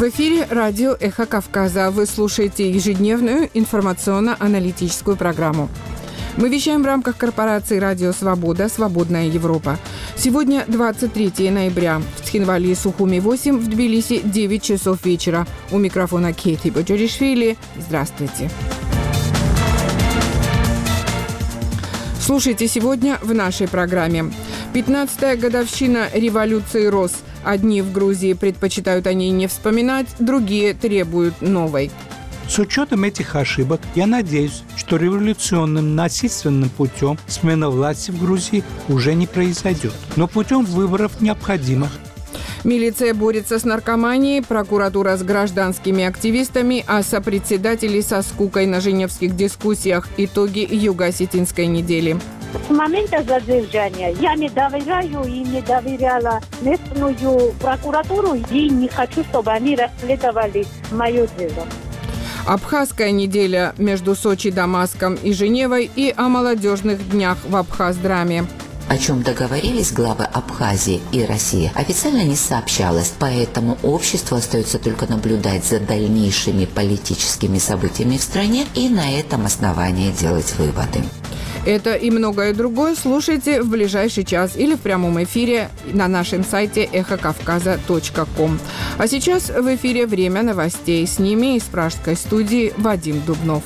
В эфире радио «Эхо Кавказа». Вы слушаете ежедневную информационно-аналитическую программу. Мы вещаем в рамках корпорации «Радио Свобода. Свободная Европа». Сегодня 23 ноября. В Цхинвале и Сухуми 8, в Тбилиси 9 часов вечера. У микрофона Кейти Боджоришвили. Здравствуйте. Слушайте сегодня в нашей программе. 15-я годовщина революции РОС. Одни в Грузии предпочитают о ней не вспоминать, другие требуют новой. С учетом этих ошибок, я надеюсь, что революционным насильственным путем смена власти в Грузии уже не произойдет, но путем выборов необходимых. Милиция борется с наркоманией, прокуратура с гражданскими активистами, а сопредседатели со скукой на женевских дискуссиях. Итоги Юго-Осетинской недели. С момента задержания я не доверяю и не доверяла местную прокуратуру и не хочу, чтобы они расследовали мое дело. Абхазская неделя между Сочи, Дамаском и Женевой и о молодежных днях в Абхаз-драме. О чем договорились главы Абхазии и России, официально не сообщалось, поэтому обществу остается только наблюдать за дальнейшими политическими событиями в стране и на этом основании делать выводы. Это и многое другое слушайте в ближайший час или в прямом эфире на нашем сайте эхокавказа.ком. А сейчас в эфире «Время новостей». С ними из пражской студии Вадим Дубнов.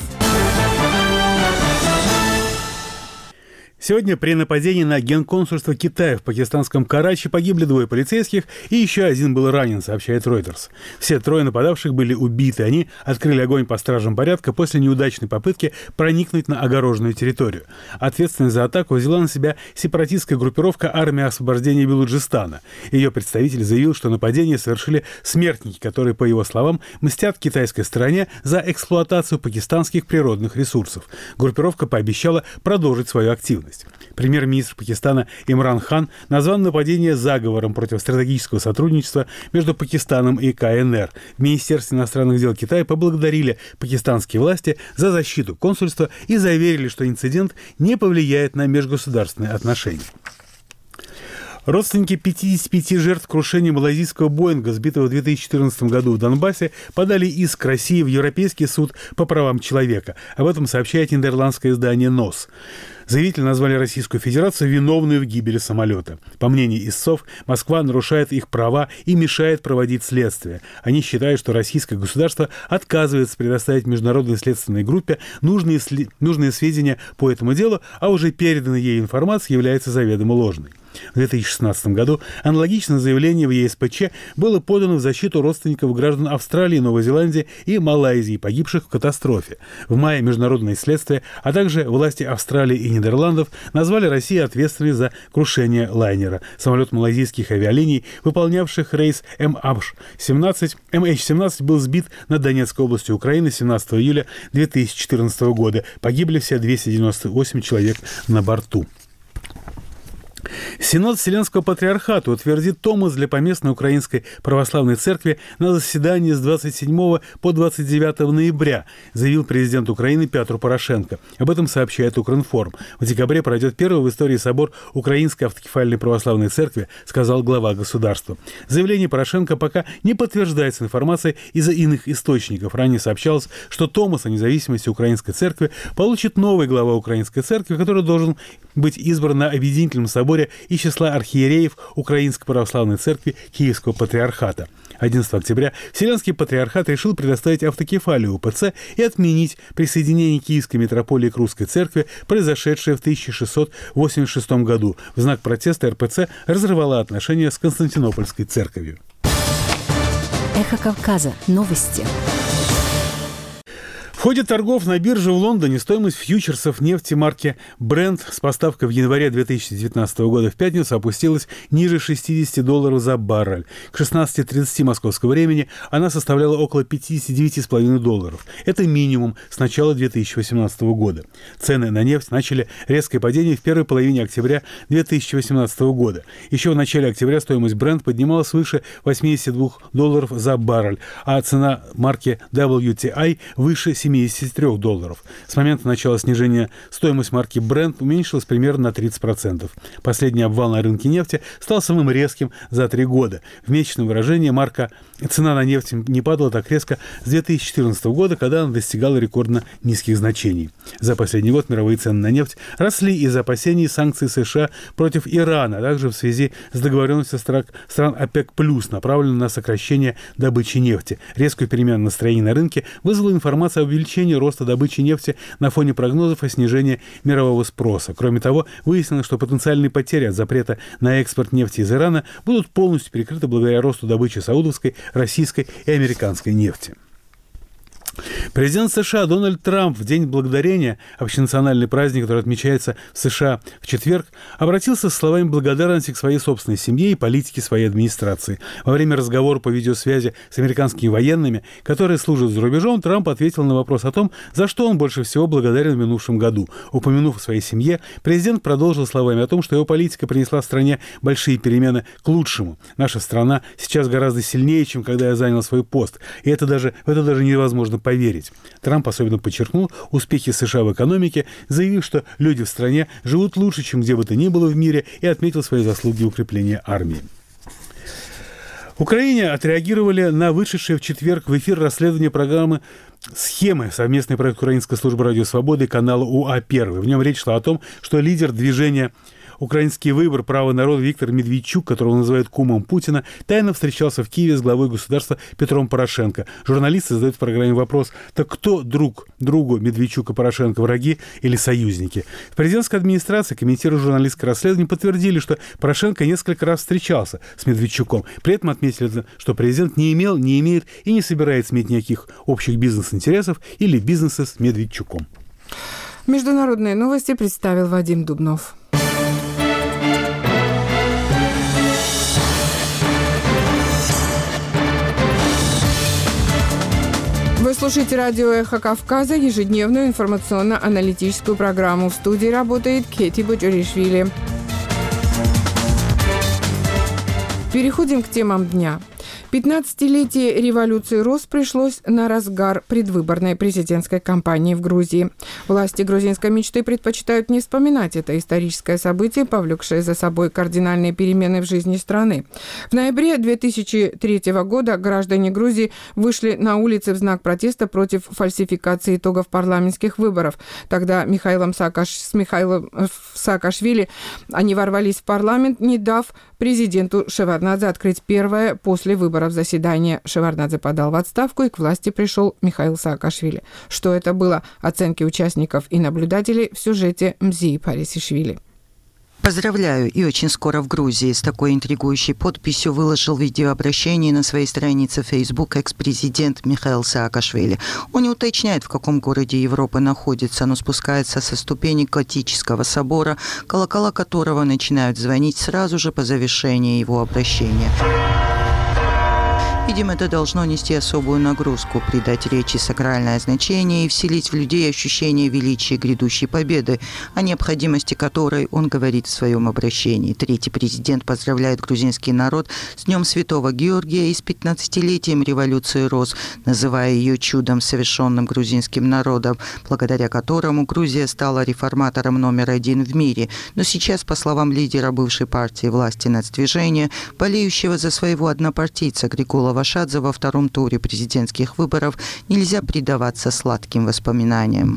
Сегодня при нападении на генконсульство Китая в пакистанском Карачи погибли 2 полицейских и еще 1 был ранен, сообщает Reuters. Все 3 нападавших были убиты. Они открыли огонь по стражам порядка после неудачной попытки проникнуть на огороженную территорию. Ответственность за атаку взяла на себя сепаратистская группировка «Армия освобождения Белуджистана». Ее представитель заявил, что нападение совершили смертники, которые, по его словам, мстят китайской стороне за эксплуатацию пакистанских природных ресурсов. Группировка пообещала продолжить свою активность. Премьер-министр Пакистана Имран Хан назвал нападение заговором против стратегического сотрудничества между Пакистаном и КНР. В Министерстве иностранных дел Китая поблагодарили пакистанские власти за защиту консульства и заверили, что инцидент не повлияет на межгосударственные отношения. Родственники 55 жертв крушения малайзийского Боинга, сбитого в 2014 году в Донбассе, подали иск России в Европейский суд по правам человека. Об этом сообщает нидерландское издание НОС. Заявители назвали Российскую Федерацию виновной в гибели самолета. По мнению истцов, Москва нарушает их права и мешает проводить следствие. Они считают, что российское государство отказывается предоставить международной следственной группе нужные сведения по этому делу, а уже переданная ей информация является заведомо ложной. В 2016 году аналогичное заявление в ЕСПЧ было подано в защиту родственников граждан Австралии, Новой Зеландии и Малайзии, погибших в катастрофе. В мае международные следствия, а также власти Австралии и Нидерландов назвали Россию ответственной за крушение лайнера. Самолет малайзийских авиалиний, выполнявших рейс MH17, был сбит над Донецкой областью Украины 17 июля 2014 года. Погибли все 298 человек на борту. Синод Вселенского Патриархата утвердит томос для поместной Украинской Православной Церкви на заседании с 27 по 29 ноября, заявил президент Украины Петр Порошенко. Об этом сообщает Укринформ. В декабре пройдет первый в истории собор Украинской Автокефальной Православной Церкви, сказал глава государства. Заявление Порошенко пока не подтверждается информацией из-за иных источников. Ранее сообщалось, что томос о независимости Украинской Церкви получит новый глава Украинской Церкви, который должен быть избран на Объединительном соборе из числа архиереев Украинской Православной Церкви Киевского Патриархата. 11 октября Вселенский Патриархат решил предоставить автокефалию УПЦ и отменить присоединение Киевской митрополии к Русской Церкви, произошедшее в 1686 году. В знак протеста РПЦ разорвала отношения с Константинопольской церковью. Эхо Кавказа. Новости. В ходе торгов на бирже в Лондоне стоимость фьючерсов нефти марки Brent с поставкой в январе 2019 года в пятницу опустилась ниже $60 за баррель. К 16:30 московского времени она составляла около $59,5. Это минимум с начала 2018 года. Цены на нефть начали резкое падение в первой половине октября 2018 года. Еще в начале октября стоимость Brent поднималась свыше $82 за баррель, а цена марки WTI выше $70 $73. С момента начала снижения стоимость марки Brent уменьшилась примерно на 30%. Последний обвал на рынке нефти стал самым резким за 3 года. В месячном выражении цена на нефть не падала так резко с 2014 года, когда она достигала рекордно низких значений. За последний год мировые цены на нефть росли из-за опасений санкций США против Ирана, а также в связи с договоренностью стран ОПЕК+, направленной на сокращение добычи нефти. Резкую перемену настроений на рынке вызвала информация об увеличении роста добычи нефти на фоне прогнозов о снижении мирового спроса. Кроме того, выяснилось, что потенциальные потери от запрета на экспорт нефти из Ирана будут полностью перекрыты благодаря росту добычи саудовской, российской и американской нефти. Президент США Дональд Трамп в День Благодарения, общенациональный праздник, который отмечается в США в четверг, обратился с словами благодарности к своей собственной семье и политике своей администрации. Во время разговора по видеосвязи с американскими военными, которые служат за рубежом, Трамп ответил на вопрос о том, за что он больше всего благодарен в минувшем году. Упомянув о своей семье, президент продолжил словами о том, что его политика принесла стране большие перемены к лучшему. Наша страна сейчас гораздо сильнее, чем когда я занял свой пост. И в это даже невозможно поверить. Трамп особенно подчеркнул успехи США в экономике, заявив, что люди в стране живут лучше, чем где бы то ни было в мире, и отметил свои заслуги в укреплении армии. В Украине отреагировали на вышедшее в четверг в эфир расследование программы «Схемы», совместный проект Украинской службы радио «Свобода» и канала УА-1. В нем речь шла о том, что лидер движения «Украинский выбор. Право народа» Виктор Медведчук, которого называют кумом Путина, тайно встречался в Киеве с главой государства Петром Порошенко. Журналисты задают в программе вопрос: так кто друг другу Медведчука, Порошенко, враги или союзники? В президентской администрации, комментируя журналистское расследование, подтвердили, что Порошенко несколько раз встречался с Медведчуком. При этом отметили, что президент не имел, не имеет и не собирается иметь никаких общих бизнес-интересов или бизнеса с Медведчуком. Международные новости представил Вадим Дубнов. Вы слушаете радио «Эхо Кавказа», ежедневную информационно-аналитическую программу. В студии работает Кети Буджуришвили. Переходим к темам дня. 15-летие революции РОС пришлось на разгар предвыборной президентской кампании в Грузии. Власти грузинской мечты предпочитают не вспоминать это историческое событие, повлекшее за собой кардинальные перемены в жизни страны. В ноябре 2003 года граждане Грузии вышли на улицы в знак протеста против фальсификации итогов парламентских выборов. Тогда с Михаилом Саакашвили они ворвались в парламент, не дав президенту Шеварднадзе открыть первое после выборов заседание. Шеварднадзе подал в отставку, и к власти пришел Михаил Саакашвили. Что это было? Оценки участников и наблюдателей в сюжете Мзии Парисишвили. Поздравляю, и очень скоро в Грузии. С такой интригующей подписью выложил видеообращение на своей странице Facebook экс-президент Михаил Саакашвили. Он не уточняет, в каком городе Европы находится, но спускается со ступеней готического собора, колокола которого начинают звонить сразу же по завершении его обращения. Видимо, это должно нести особую нагрузку, придать речи сакральное значение и вселить в людей ощущение величия грядущей победы, о необходимости которой он говорит в своем обращении. Третий президент поздравляет грузинский народ с Днем Святого Георгия и с 15-летием революции РОС, называя ее чудом, совершенным грузинским народом, благодаря которому Грузия стала реформатором номер 1 в мире. Но сейчас, по словам лидера бывшей партии власти нацдвижения, болеющего за своего однопартийца Григола Вашадзе во втором туре президентских выборов, нельзя предаваться сладким воспоминаниям.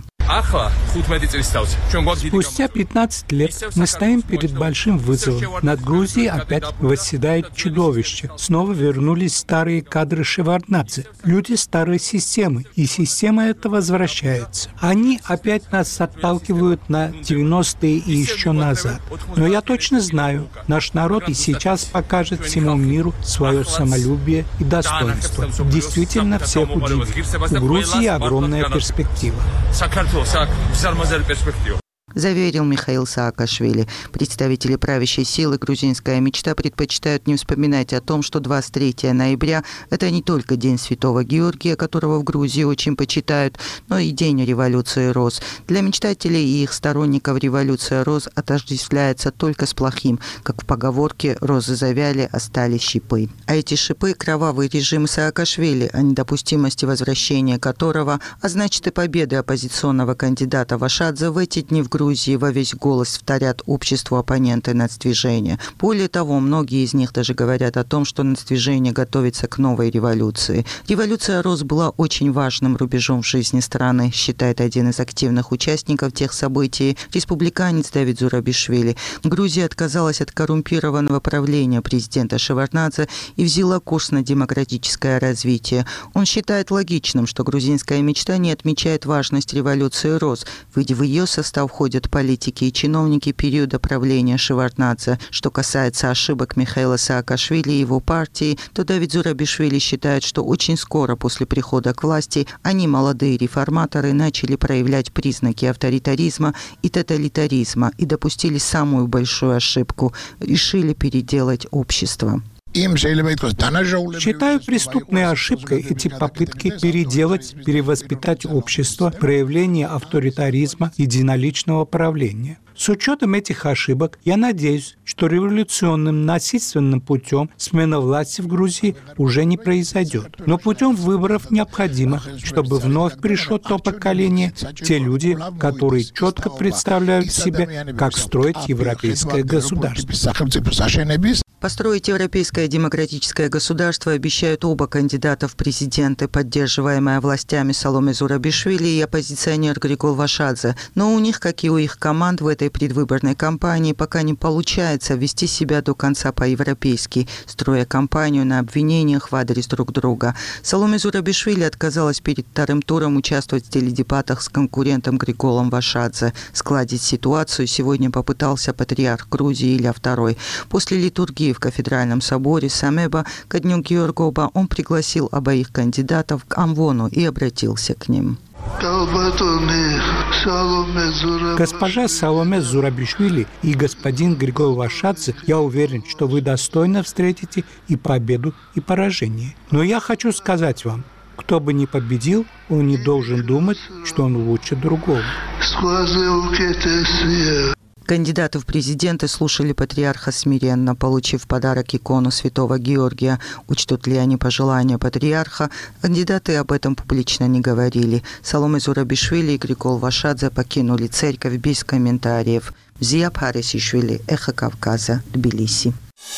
Спустя 15 лет мы стоим перед большим вызовом. Над Грузией опять восседает чудовище. Снова вернулись старые кадры Шеварднадзе, люди старой системы, и система эта возвращается. Они опять нас отталкивают на 90-е и еще назад. Но я точно знаю, наш народ и сейчас покажет всему миру свое самолюбие и достоинство. Действительно всех удивит. У Грузии огромная перспектива. заверил Михаил Саакашвили. Представители правящей силы «Грузинская мечта» предпочитают не вспоминать о том, что 23 ноября – это не только День Святого Георгия, которого в Грузии очень почитают, но и День революции роз. Для мечтателей и их сторонников революция роз отождествляется только с плохим. Как в поговорке «розы завяли, остались шипы». А эти шипы – кровавый режим Саакашвили, о недопустимости возвращения которого, а значит и победы оппозиционного кандидата Вашадзе в эти дни в Грузии во весь голос вторят обществу оппоненты нацдвижения. Более того, многие из них даже говорят о том, что нацдвижение готовится к новой революции. Революция роз была очень важным рубежом в жизни страны, считает один из активных участников тех событий, республиканец Давид Зурабишвили. Грузия отказалась от коррумпированного правления президента Шеварднадзе и взяла курс на демократическое развитие. Он считает логичным, что грузинская мечта не отмечает важность революции роз, ведь в ее состав входят политики и чиновники периода правления Шеварднадзе. Что касается ошибок Михаила Саакашвили и его партии, то Давид Зурабишвили считает, что очень скоро после прихода к власти они, молодые реформаторы, начали проявлять признаки авторитаризма и тоталитаризма и допустили самую большую ошибку – решили переделать общество. Считаю преступной ошибкой эти попытки переделать, перевоспитать общество, проявление авторитаризма, единоличного правления. С учетом этих ошибок, я надеюсь, что революционным насильственным путем смена власти в Грузии уже не произойдет. Но путем выборов необходимо, чтобы вновь пришло то поколение, те люди, которые четко представляют себе, как строить европейское государство. Построить европейское демократическое государство обещают оба кандидата в президенты, поддерживаемые властями Саломе Зурабишвили и оппозиционер Григол Вашадзе. Но у них, как и у их команд в этой предвыборной кампании, пока не получается вести себя до конца по-европейски, строя кампанию на обвинениях в адрес друг друга. Саломе Зурабишвили отказалась перед вторым туром участвовать в теледебатах с конкурентом Григолом Вашадзе. Сгладить ситуацию сегодня попытался патриарх Грузии Илья II. После литургии в кафедральном соборе Самеба ко дню Георгоба он пригласил обоих кандидатов к Амвону и обратился к ним. Госпожа Саломе Зурабишвили и господин Григол Вашадзе, я уверен, что вы достойно встретите и победу, и поражение. Но я хочу сказать вам, кто бы ни победил, он не должен думать, что он лучше другого. Кандидаты в президенты слушали патриарха смиренно, получив в подарок икону святого Георгия. Учтут ли они пожелания патриарха? Кандидаты об этом публично не говорили. Саломе Зурабишвили и Григол Вашадзе покинули церковь без комментариев. Зия Парисишвили, Эхо Кавказа, Тбилиси.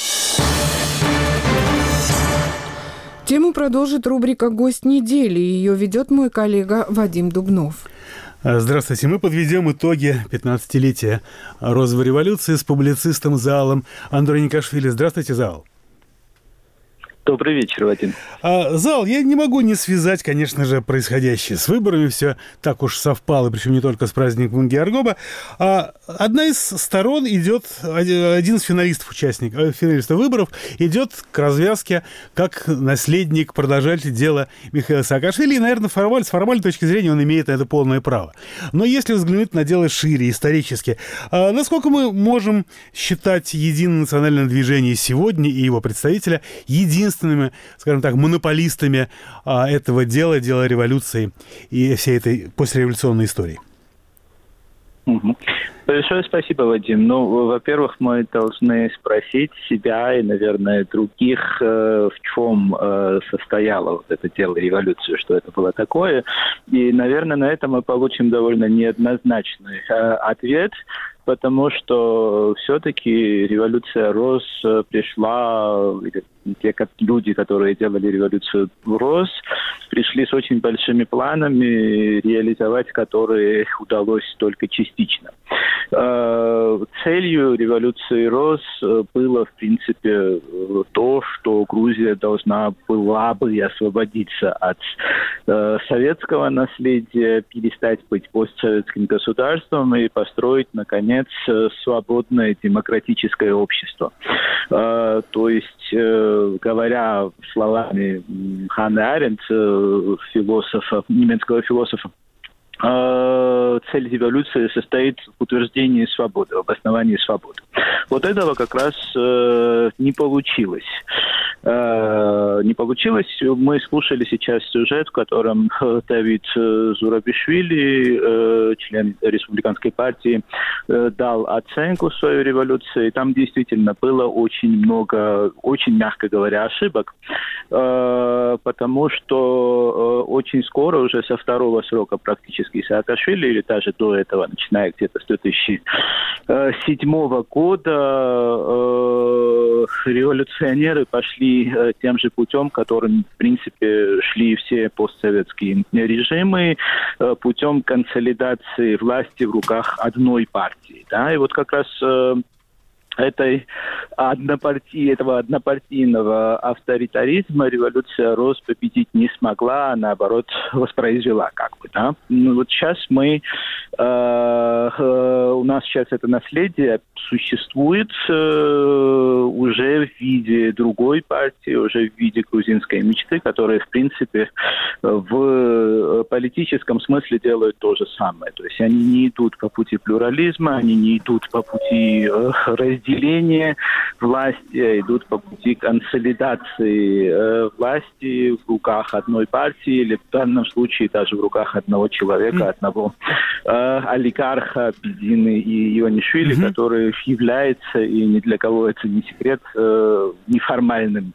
Тему продолжит рубрика «Гость недели». Ее ведет мой коллега Вадим Дубнов. Здравствуйте. Мы подведем итоги 15-летия розовой революции с публицистом Заалом Андроникашвили. Здравствуйте, Заал. Добрый вечер, Вадим. Зал, я не могу не связать, конечно же, происходящее с выборами. Все так уж совпало, причем не только с праздником Георгоба. Одна из сторон идет, один из финалистов выборов идет к развязке как наследник, продолжатель дела Михаила Саакашвили. И, наверное, с формальной точки зрения он имеет на это полное право. Но если взглянуть на дело шире, исторически, насколько мы можем считать Единое национальное движение сегодня и его представителя единственными, скажем так, монополистами этого дела революции и всей этой послереволюционной истории? Большое спасибо, Вадим. Во-первых, мы должны спросить себя и, наверное, других, в чем состояло вот это дело революции, что это было такое. И, наверное, на это мы получим довольно неоднозначный ответ, потому что все-таки революция роз пришла, те люди, которые делали революцию роз, пришли с очень большими планами, реализовать которые удалось только частично. Целью революции роз было, в принципе, то, что Грузия должна была бы освободиться от советского наследия, перестать быть постсоветским государством и построить, наконец, свободное демократическое общество. То есть, говоря словами Ханны Аренд, немецкого философа, цель революции состоит в утверждении свободы, в обосновании свободы. Вот этого как раз не получилось. Не получилось. Мы слушали сейчас сюжет, в котором Давид Зурабишвили, член Республиканской партии, дал оценку своей революции. Там действительно было очень много, очень, мягко говоря, ошибок, потому что очень скоро, уже со второго срока практически Саакашвили, или даже до этого, начиная где-то с 2007 года, революционеры пошли тем же путем, которым, в принципе, шли все постсоветские режимы, путем консолидации власти в руках одной партии. Да? И вот как раз этого однопартийного авторитаризма революция РОС победить не смогла, а наоборот воспроизвела как бы, да. Ну, вот сейчас у нас сейчас это наследие существует уже в виде другой партии, уже в виде грузинской мечты, которая, в принципе, в политическом смысле делают то же самое. То есть они не идут по пути плюрализма, они не идут по пути разделения власти, а идут по пути консолидации власти в руках одной партии, или в данном случае даже в руках одного человека, одного олигарха Бедины и Ионишвили, который является, и ни для кого это не секрет, неформальным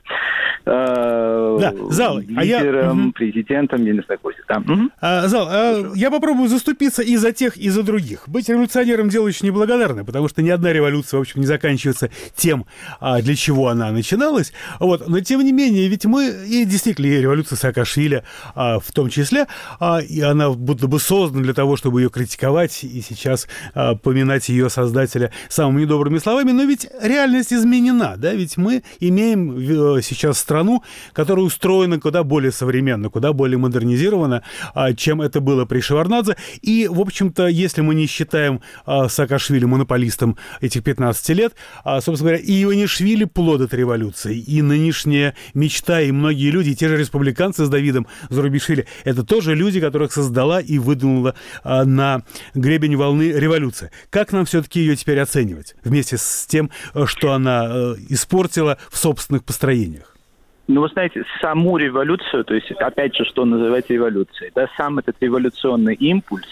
лидером, президентом, я не знаю, Зал, я попробую заступиться и за тех, и за других. Быть революционером дело очень неблагодарное, потому что ни одна революция, в общем, не заканчивается тем, для чего она начиналась. Вот. Но, тем не менее, ведь мы, и действительно, и революция Саакашвили в том числе, и она будто бы создана для того, чтобы ее критиковать, и сейчас поминать ее создателя самыми недобрыми словами, но ведь реальность изменена, да, ведь мы имеем сейчас страну, которая устроена куда более современно, куда более модернизирована, чем это было при Шеварднадзе, и, в общем-то, если мы не считаем Саакашвили монополистом этих 15 лет, собственно говоря, и Ионишвили плод этой революции, и нынешняя мечта, и многие люди, и те же республиканцы с Давидом Зурабишвили, это тоже люди, которых создала и выдвинула на гребень волны революция. Как нам все-таки ее теперь оценивать вместе с тем, что она испортила в собственных построениях? Ну, вы знаете, саму революцию, то есть, опять же, что называть революцией, да, сам этот революционный импульс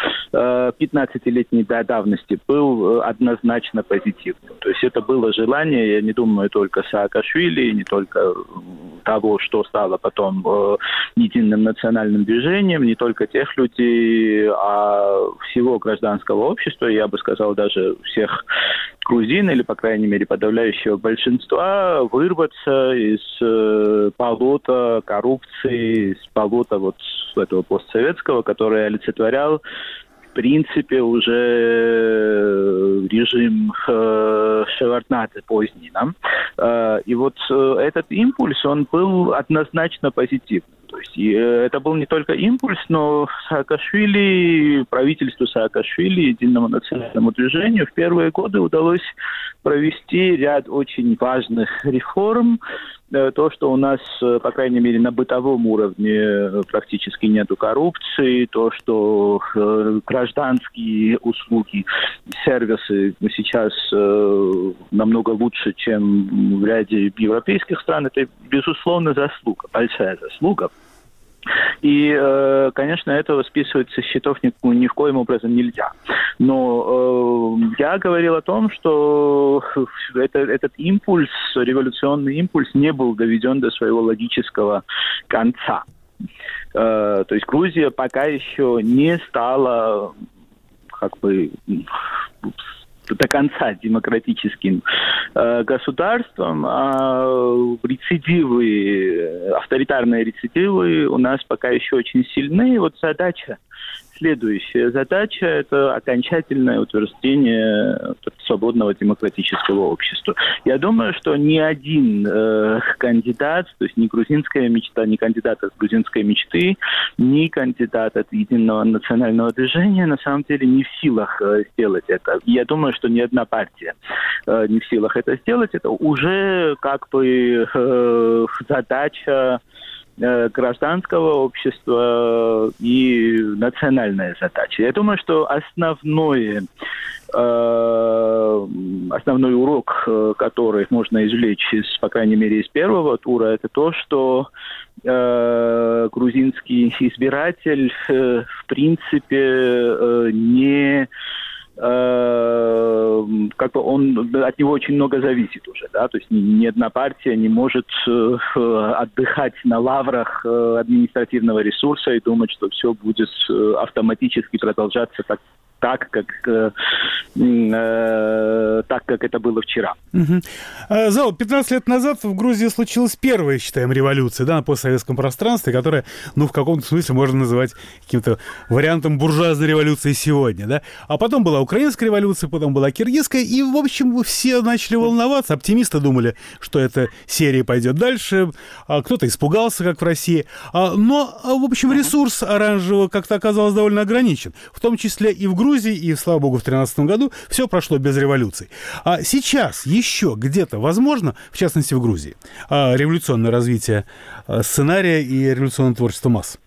15-летней давности был однозначно позитивным. То есть это было желание, я не думаю, только Саакашвили, не только того, что стало потом единым национальным движением, не только тех людей, а всего гражданского общества, я бы сказал, даже всех грузин, или, по крайней мере, подавляющего большинства, вырваться из болота коррупции, из болота вот этого постсоветского, который олицетворял, в принципе, уже режим Шеварднадзе поздний. Да? И вот этот импульс, он был однозначно позитивным. То есть это был не только импульс, но Саакашвили, правительству Саакашвили, единому национальному движению в первые годы удалось провести ряд очень важных реформ. То, что у нас, по крайней мере, на бытовом уровне практически нету коррупции, то, что гражданские услуги, сервисы сейчас намного лучше, чем в ряде европейских стран, это, безусловно, заслуга, большая заслуга. И, конечно, этого списывать со счетов ни в коем образом нельзя. Но я говорил о том, что этот импульс, революционный импульс, не был доведен до своего логического конца. То есть Грузия пока еще не стала как бы до конца демократическим государством, а рецидивы, авторитарные рецидивы у нас пока еще очень сильны. И вот следующая задача – это окончательное утверждение свободного демократического общества. Я думаю, что ни один кандидат, то есть ни грузинская мечта, ни кандидат от грузинской мечты, ни кандидат от единого национального движения на самом деле не в силах сделать это. Я думаю, что ни одна партия не в силах это сделать. Это уже как бы задача гражданского общества и национальная задача. Я думаю, что основной урок, который можно извлечь, по крайней мере, из первого тура, это то, что грузинский избиратель, в принципе, не... от него очень много зависит уже, да, то есть ни одна партия не может отдыхать на лаврах административного ресурса и думать, что все будет автоматически продолжаться так, как это было вчера. Зал, 15 лет назад в Грузии случилась первая, считаем, революция, да, на постсоветском пространстве, которая, в каком-то смысле можно называть каким-то вариантом буржуазной революции сегодня, да. А потом была украинская революция, потом была киргизская, и, в общем, все начали волноваться. Оптимисты думали, что эта серия пойдет дальше, а кто-то испугался, как в России. Но, в общем, ресурс оранжевого как-то оказался довольно ограничен, в том числе и в Грузии, и, слава богу, в 2013 году все прошло без революций. А сейчас еще где-то возможно, в частности в Грузии, революционное развитие сценария и революционное творчество масс?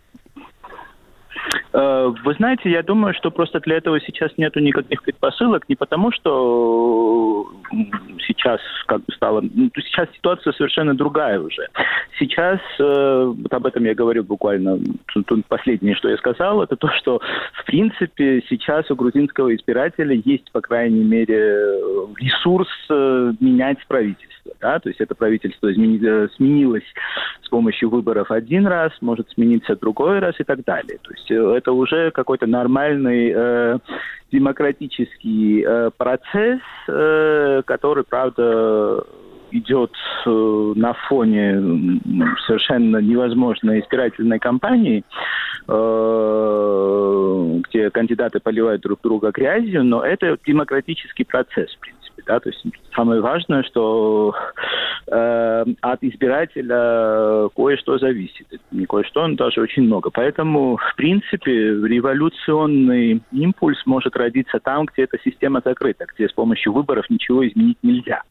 Вы знаете, я думаю, что просто для этого сейчас нету никаких предпосылок, не потому что сейчас стало... Сейчас ситуация совершенно другая уже. Сейчас, вот об этом я говорил буквально, последнее, что я сказал, это то, что, в принципе, сейчас у грузинского избирателя есть, по крайней мере, ресурс менять правительство. Да? То есть это правительство сменилось с помощью выборов один раз, может смениться другой раз и так далее. То есть это уже какой-то нормальный демократический процесс, который, правда, идет на фоне совершенно невозможной избирательной кампании, где кандидаты поливают друг друга грязью, но это демократический процесс, в принципе. Да? То есть самое важное, что от избирателя кое-что зависит. Не кое-что, но даже очень много. Поэтому, в принципе, революционный импульс может родиться там, где эта система закрыта, где с помощью выборов ничего изменить нельзя.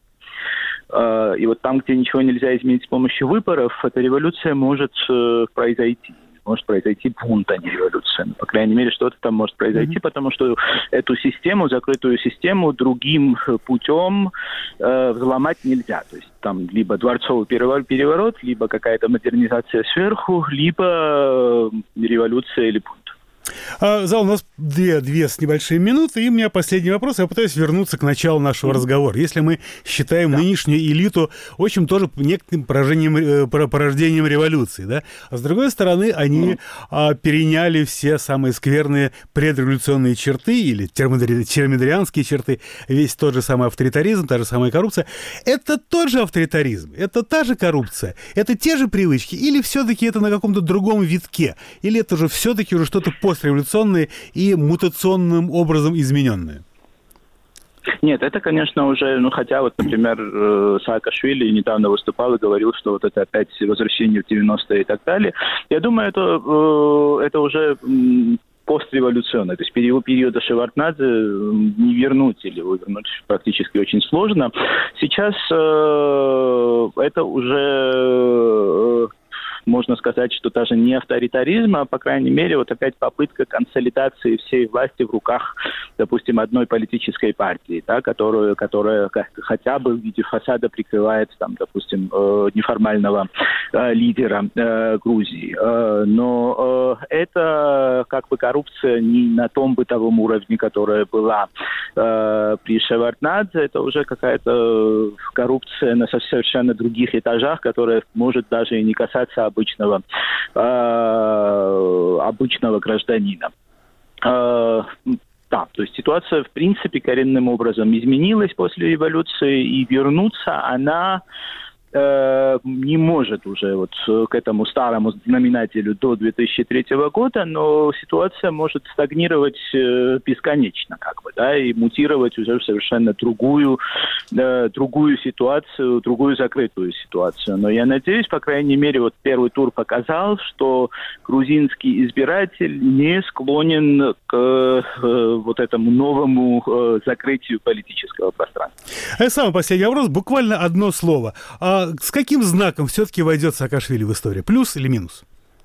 И вот там, где ничего нельзя изменить с помощью выборов, эта революция может произойти. Может произойти бунт, а не революция. По крайней мере, что-то там может произойти, потому что эту систему, закрытую систему, другим путем взломать нельзя. То есть там либо дворцовый переворот, либо какая-то модернизация сверху, либо революция или бунт. Зал, у нас две с небольшими минуты, и у меня последний вопрос. Я пытаюсь вернуться к началу нашего разговора. Если мы считаем нынешнюю элиту, в общем, тоже некоторым порождением революции, да? А с другой стороны, они переняли все самые скверные предреволюционные черты или термидорианские черты, весь тот же самый авторитаризм, та же самая коррупция. Это тот же авторитаризм, это та же коррупция, это те же привычки, или все-таки это на каком-то другом витке, или это же все-таки уже что-то постреволюционные и мутационным образом измененные? Нет, это, конечно, уже, хотя вот, например, Саакашвили недавно выступал и говорил, что вот это опять возвращение в 90-е и так далее. Я думаю, это уже постреволюционное, то есть периода Шеварднадзе не вернуть или вернуть практически очень сложно. Сейчас это уже... можно сказать, что даже не авторитаризм, а, по крайней мере, вот опять попытка консолидации всей власти в руках, допустим, одной политической партии, да, которая хотя бы в виде фасада прикрывает, там, допустим, неформального лидера Грузии. Но это как бы коррупция не на том бытовом уровне, которая была при Шеварднадзе, это уже какая-то коррупция на совершенно других этажах, которая может даже и не касаться обычного гражданина. Да, то есть ситуация, в принципе, коренным образом изменилась после революции, и вернуться она не может уже вот к этому старому знаменателю до 2003 года, но ситуация может стагнировать бесконечно, как бы, да, и мутировать уже в совершенно другую ситуацию, другую закрытую ситуацию. Но я надеюсь, по крайней мере, вот первый тур показал, что грузинский избиратель не склонен к вот этому новому закрытию политического пространства. Самый последний вопрос, буквально одно слово. А с каким знаком все-таки войдет Саакашвили в историю? Плюс или минус?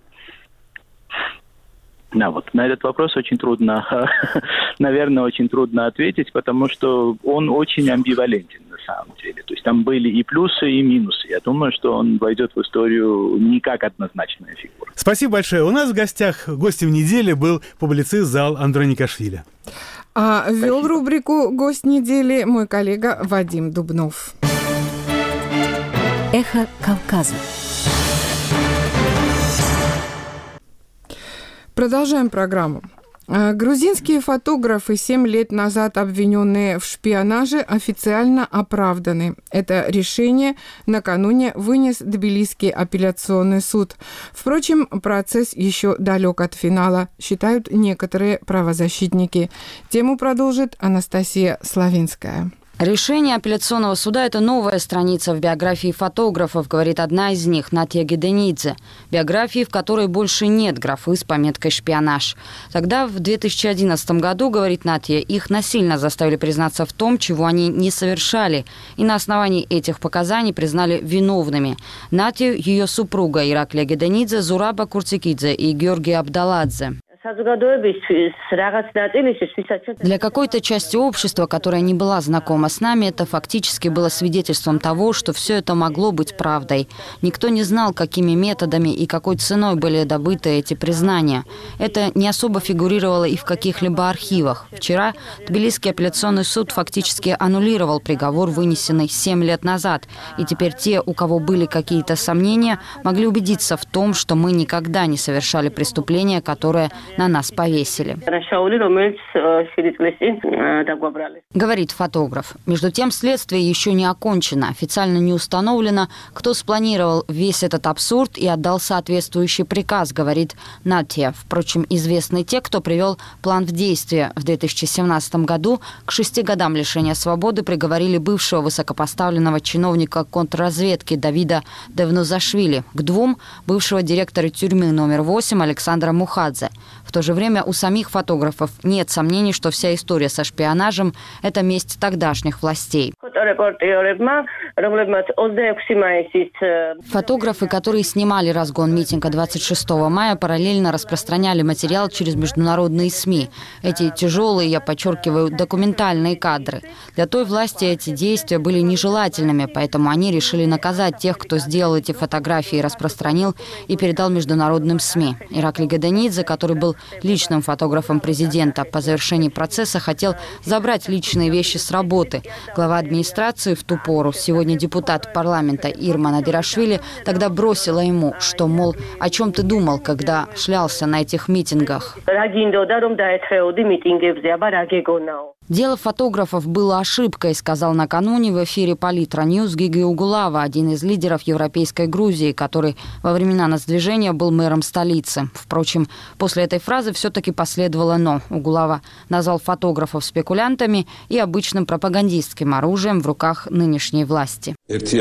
Да, вот на этот вопрос очень трудно, наверное, очень трудно ответить, потому что он очень амбивалентен на самом деле. То есть там были и плюсы, и минусы. Я думаю, что он войдет в историю не как однозначная фигура. Спасибо большое. У нас в гостях гостем недели был публицист Заал Андроникашвили. А вел рубрику «Гость недели» мой коллега Вадим Дубнов. Эхо Кавказа. Продолжаем программу. Грузинские фотографы, 7 лет назад обвиненные в шпионаже, официально оправданы. Это решение накануне вынес Тбилисский апелляционный суд. Впрочем, процесс еще далек от финала, считают некоторые правозащитники. Тему продолжит Анастасия Славинская. Решение апелляционного суда – это новая страница в биографии фотографов, говорит одна из них, Натья Геденидзе. Биографии, в которой больше нет графы с пометкой «шпионаж». Тогда, в 2011 году, говорит Натья, их насильно заставили признаться в том, чего они не совершали. И на основании этих показаний признали виновными. Натью, ее супруга Ираклия Геденидзе, Зураба Курцикидзе и Георгий Абдаладзе. Для какой-то части общества, которая не была знакома с нами, это фактически было свидетельством того, что все это могло быть правдой. Никто не знал, какими методами и какой ценой были добыты эти признания. Это не особо фигурировало и в каких-либо архивах. Вчера Тбилисский апелляционный суд фактически аннулировал приговор, вынесенный 7 лет назад. И теперь те, у кого были какие-то сомнения, могли убедиться в том, что мы никогда не совершали преступления, которое на нас повесили. Говорит фотограф. Между тем, следствие еще не окончено. Официально не установлено, кто спланировал весь этот абсурд и отдал соответствующий приказ, говорит Натья. Впрочем, известны те, кто привел план в действие. В 2017 году к 6 годам лишения свободы приговорили бывшего высокопоставленного чиновника контрразведки Давида Девнузашвили, к 2 – бывшего директора тюрьмы номер 8 Александра Мухадзе. В то же время у самих фотографов нет сомнений, что вся история со шпионажем – это месть тогдашних властей. Фотографы, которые снимали разгон митинга 26 мая, параллельно распространяли материал через международные СМИ. Эти тяжелые, я подчеркиваю, документальные кадры. Для той власти эти действия были нежелательными, поэтому они решили наказать тех, кто сделал эти фотографии, распространил и передал международным СМИ. Ираклий Геденидзе, который был личным фотографом президента, по завершении процесса хотел забрать личные вещи с работы. Глава администрации в ту пору, сегодня депутат парламента Ирма Надирашвили, тогда бросила ему, что, мол, о чем ты думал, когда шлялся на этих митингах? Дело фотографов было ошибкой, сказал накануне в эфире Политра Ньюс Гиги Угулава, один из лидеров Европейской Грузии, который во времена нацдвижения был мэром столицы. Впрочем, после этой фразы все-таки последовало «но». Угулава назвал фотографов спекулянтами и обычным пропагандистским оружием в руках нынешней власти.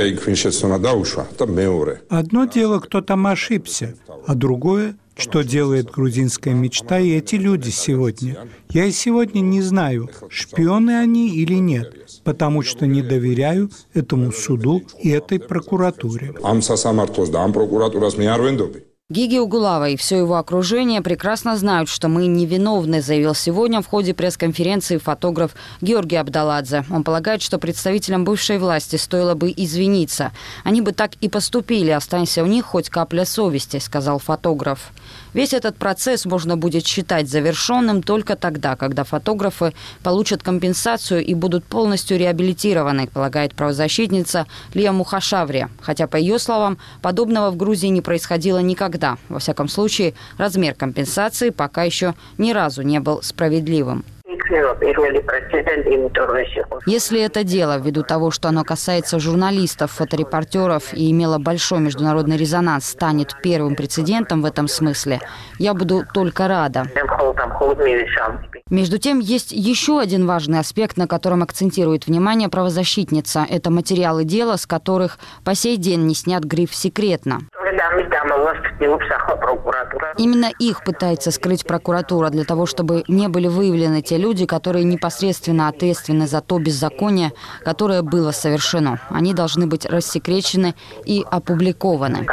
Одно дело, кто там ошибся, а другое, что делает грузинская мечта и эти люди сегодня. Я и сегодня не знаю, шпионы они или нет, потому что не доверяю этому суду и этой прокуратуре. Гиги Угулава и все его окружение прекрасно знают, что мы невиновны, заявил сегодня в ходе пресс-конференции фотограф Георгий Абдаладзе. Он полагает, что представителям бывшей власти стоило бы извиниться. Они бы так и поступили, останься у них хоть капля совести, сказал фотограф. Весь этот процесс можно будет считать завершенным только тогда, когда фотографы получат компенсацию и будут полностью реабилитированы, полагает правозащитница Лия Мухашаври. Хотя, по ее словам, подобного в Грузии не происходило никогда. Во всяком случае, размер компенсации пока еще ни разу не был справедливым. Если это дело, ввиду того, что оно касается журналистов, фоторепортеров и имело большой международный резонанс, станет первым прецедентом в этом смысле, я буду только рада. Между тем, есть еще один важный аспект, на котором акцентирует внимание правозащитница. Это материалы дела, с которых по сей день не снят гриф «секретно». Именно их пытается скрыть прокуратура для того, чтобы не были выявлены те люди, которые непосредственно ответственны за то беззаконие, которое было совершено. Они должны быть рассекречены и опубликованы,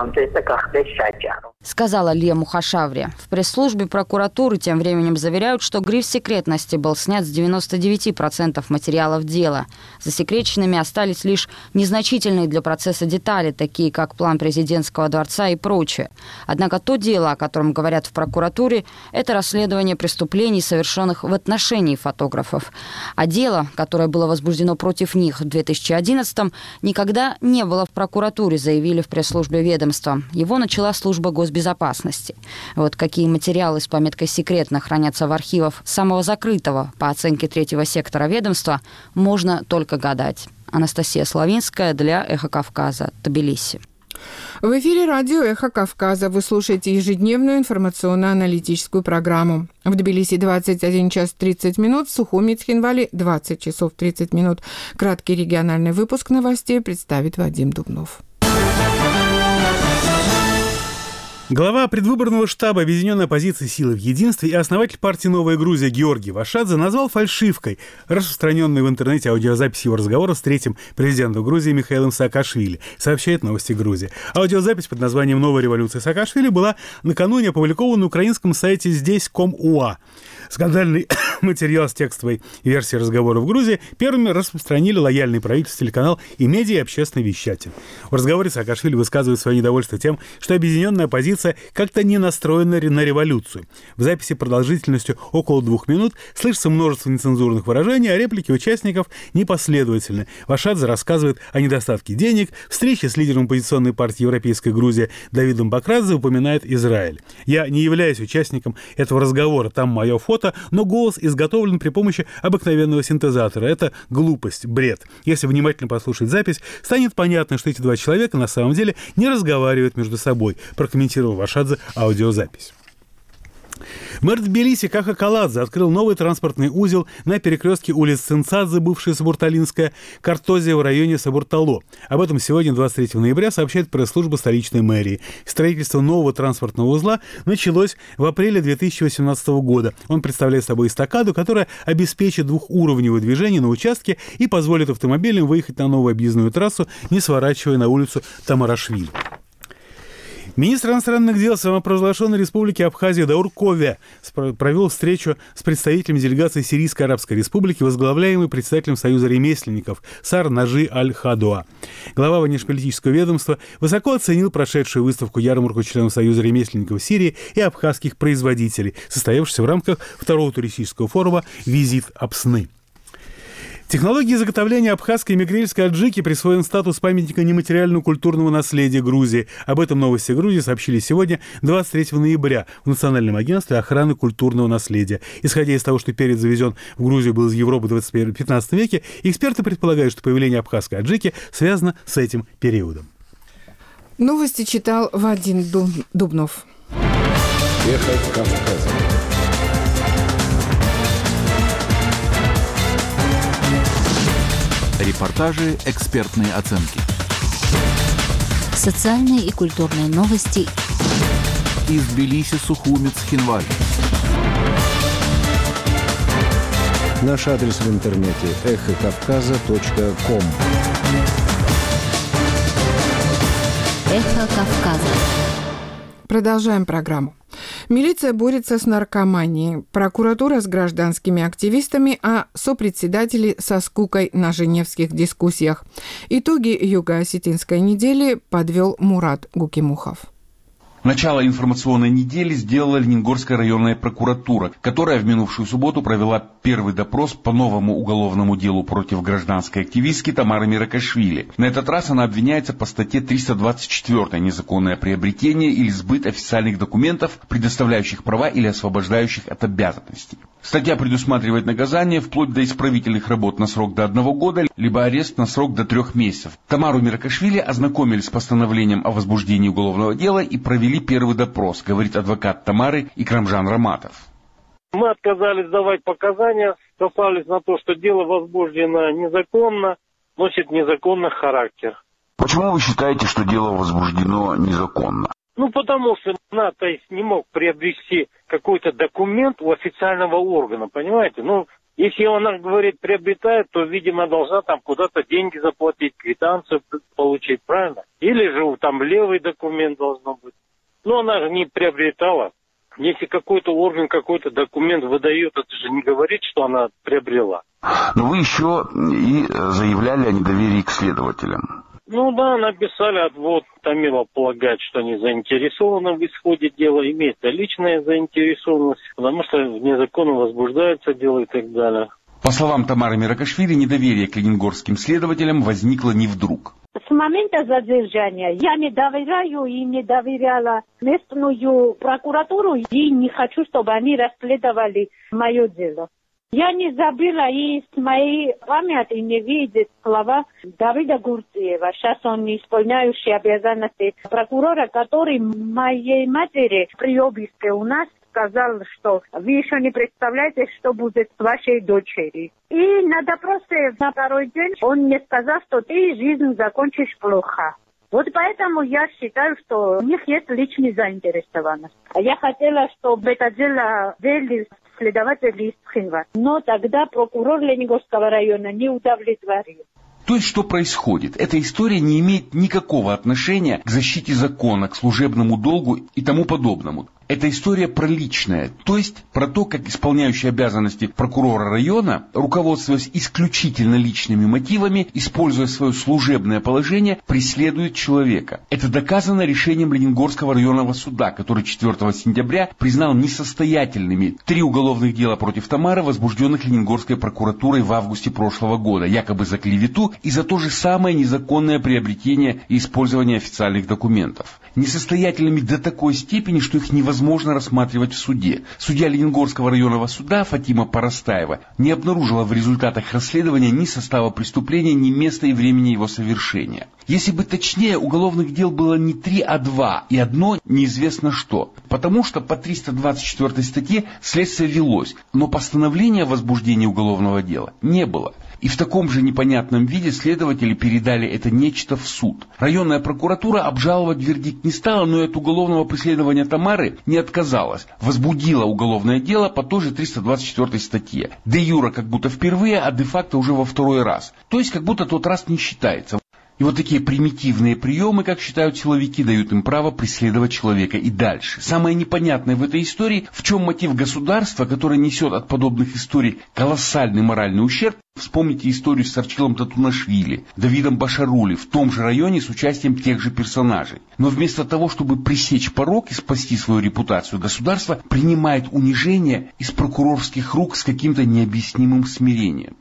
сказала Лия Мухашаври. В пресс-службе прокуратуры тем временем заверяют, что гриф секретности был снят с 99% материалов дела. Засекреченными остались лишь незначительные для процесса детали, такие как план президентского дворца и прочее. Однако то дело, о котором говорят в прокуратуре, это расследование преступлений, совершенных в отношении фотографов. А дело, которое было возбуждено против них в 2011-м, никогда не было в прокуратуре, заявили в пресс-службе ведомства. Его начала служба госбезопасности. Вот какие материалы с пометкой «секретно» хранятся в архивах самого закрытого, по оценке третьего сектора ведомства, можно только гадать. Анастасия Славинская для «Эхо Кавказа», Тбилиси. В эфире радио «Эхо Кавказа». Вы слушаете ежедневную информационно-аналитическую программу. В Тбилиси 21 час 30 минут, в Сухуми и Цхинвале 20 часов 30 минут. Краткий региональный выпуск новостей представит Вадим Дубнов. Глава предвыборного штаба Объединенной оппозиции «Силы в единстве» и основатель партии «Новая Грузия» Георгий Вашадзе назвал фальшивкой распространенную в интернете аудиозапись его разговора с третьим президентом Грузии Михаилом Саакашвили, сообщает «Новости Грузии». Аудиозапись под названием «Новая революция Саакашвили» была накануне опубликована на украинском сайте здесь.com.ua. Скандальный материал с текстовой версией разговора в Грузии первыми распространили лояльный правительству телеканал и медиа и общественный вещатель. В разговоре Саакашвили высказывает свое недовольство тем, что объединенная оппозиция как-то не настроена на революцию. В записи продолжительностью около 2 минут слышится множество нецензурных выражений, а реплики участников непоследовательны. Вашадзе рассказывает о недостатке денег, встрече с лидером оппозиционной партии «Европейская Грузия» Давидом Бакрадзе упоминает Израиль. «Я не являюсь участником этого разговора, там мое фото, но голос изготовлен при помощи обыкновенного синтезатора. Это глупость, бред. Если внимательно послушать запись, станет понятно, что эти два человека на самом деле не разговаривают между собой», прокомментировал Вашадзе аудиозапись. Мэр Тбилиси Каха Каладзе открыл новый транспортный узел на перекрестке улиц Цинцадзе, бывшая Сабурталинская, Картозия в районе Сабуртало. Об этом сегодня, 23 ноября, сообщает пресс-служба столичной мэрии. Строительство нового транспортного узла началось в апреле 2018 года. Он представляет собой эстакаду, которая обеспечит двухуровневое движение на участке и позволит автомобилям выехать на новую объездную трассу, не сворачивая на улицу Тамарашвили. Министр иностранных дел самопровозглашенной республики Абхазия Даур Ковя провел встречу с представителями делегации Сирийской Арабской Республики, возглавляемой председателем Союза ремесленников Сар Нажи Аль-Хадуа. Глава внешнеполитического ведомства высоко оценил прошедшую выставку-ярмарку членов Союза ремесленников Сирии и абхазских производителей, состоявшуюся в рамках второго туристического форума «Визит Апсны». Технологии изготовления абхазской и мигрельской аджики присвоен статус памятника нематериального культурного наследия Грузии. Об этом «Новости Грузии» сообщили сегодня, 23 ноября, в Национальном агентстве охраны культурного наследия. Исходя из того, что перец завезен в Грузию был из Европы в 15 веке, эксперты предполагают, что появление абхазской аджики связано с этим периодом. Новости читал Вадим Дубнов. Эхо Кавказа. Репортажи, экспертные оценки. Социальные и культурные новости. Из Тбилиси, Сухуми, Цхинвале. Наш адрес в интернете эхокавказа.ком. Эхо Кавказа. Продолжаем программу. Милиция борется с наркоманией, прокуратура с гражданскими активистами, а сопредседатели со скукой на женевских дискуссиях. Итоги юго-осетинской недели подвел Мурат Гукимухов. Начало информационной недели сделала Ленингорская районная прокуратура, которая в минувшую субботу провела первый допрос по новому уголовному делу против гражданской активистки Тамары Миракашвили. На этот раз она обвиняется по статье 324 «Незаконное приобретение или сбыт официальных документов, предоставляющих права или освобождающих от обязанностей». Статья предусматривает наказание вплоть до исправительных работ на срок до 1 года, либо арест на срок до 3 месяцев. Тамару Миракашвили ознакомили с постановлением о возбуждении уголовного дела и провели первый допрос, говорит адвокат Тамары Икрамжан Раматов. Мы отказались давать показания, сослались на то, что дело возбуждено незаконно, носит незаконный характер. Почему вы считаете, что дело возбуждено незаконно? Ну, потому что НАТО не мог приобрести какой-то документ у официального органа, понимаете? Ну, если она говорит приобретает, то, видимо, должна там куда-то деньги заплатить, квитанцию получить, правильно? Или же там левый документ должен быть. Но она же не приобретала. Если какой-то орган какой-то документ выдает, это же не говорит, что она приобрела. Но вы еще и заявляли о недоверии к следователям. Ну да, написали отвод. Томилов полагает, что они заинтересованы в исходе дела, имеет личная заинтересованность, потому что незаконно возбуждается дело и так далее. По словам Тамары Миракашвили, недоверие к ленингорским следователям возникло не вдруг. С момента задержания я не доверяю и не доверяла местную прокуратуру и не хочу, чтобы они расследовали мое дело. Я не забыла и с моей памяти не видит слова Давида Гурциева. Сейчас он исполняющий обязанности прокурора, который моей матери при обыске у нас сказал, что вы еще не представляете, что будет с вашей дочерью. И на допросе на второй день он мне сказал, что ты жизнь закончишь плохо. Вот поэтому я считаю, что у них есть личная заинтересованность. Я хотела, чтобы это дело вели следователи из Цхинвала. Но тогда прокурор Ленингорского района не удовлетворил. То есть, что происходит? Эта история не имеет никакого отношения к защите закона, к служебному долгу и тому подобному. Эта история про личное, то есть про то, как исполняющий обязанности прокурора района, руководствуясь исключительно личными мотивами, используя свое служебное положение, преследует человека. Это доказано решением Ленингорского районного суда, который 4 сентября признал несостоятельными 3 уголовных дела против Тамары, возбужденных Ленингорской прокуратурой в августе прошлого года, якобы за клевету и за то же самое незаконное приобретение и использование официальных документов. Несостоятельными до такой степени, что их невозможно рассматривать в суде. Судья Ленингорского районного суда Фатима Парастаева не обнаружила в результатах расследования ни состава преступления, ни места и времени его совершения. Если быть точнее, уголовных дел было не 3, а 2, и одно неизвестно что. Потому что по 324 статье следствие велось, но постановления о возбуждении уголовного дела не было. И в таком же непонятном виде следователи передали это нечто в суд. Районная прокуратура обжаловать вердикт не стала, но от уголовного преследования Тамары не отказалась. Возбудила уголовное дело по той же 324 статье. Де юра как будто впервые, а де факто уже во второй раз. То есть как будто тот раз не считается. И вот такие примитивные приемы, как считают силовики, дают им право преследовать человека и дальше. Самое непонятное в этой истории, в чем мотив государства, которое несет от подобных историй колоссальный моральный ущерб. Вспомните историю с Арчилом Татунашвили, Давидом Башарули в том же районе с участием тех же персонажей. Но вместо того, чтобы пресечь порог и спасти свою репутацию, государство принимает унижение из прокурорских рук с каким-то необъяснимым смирением.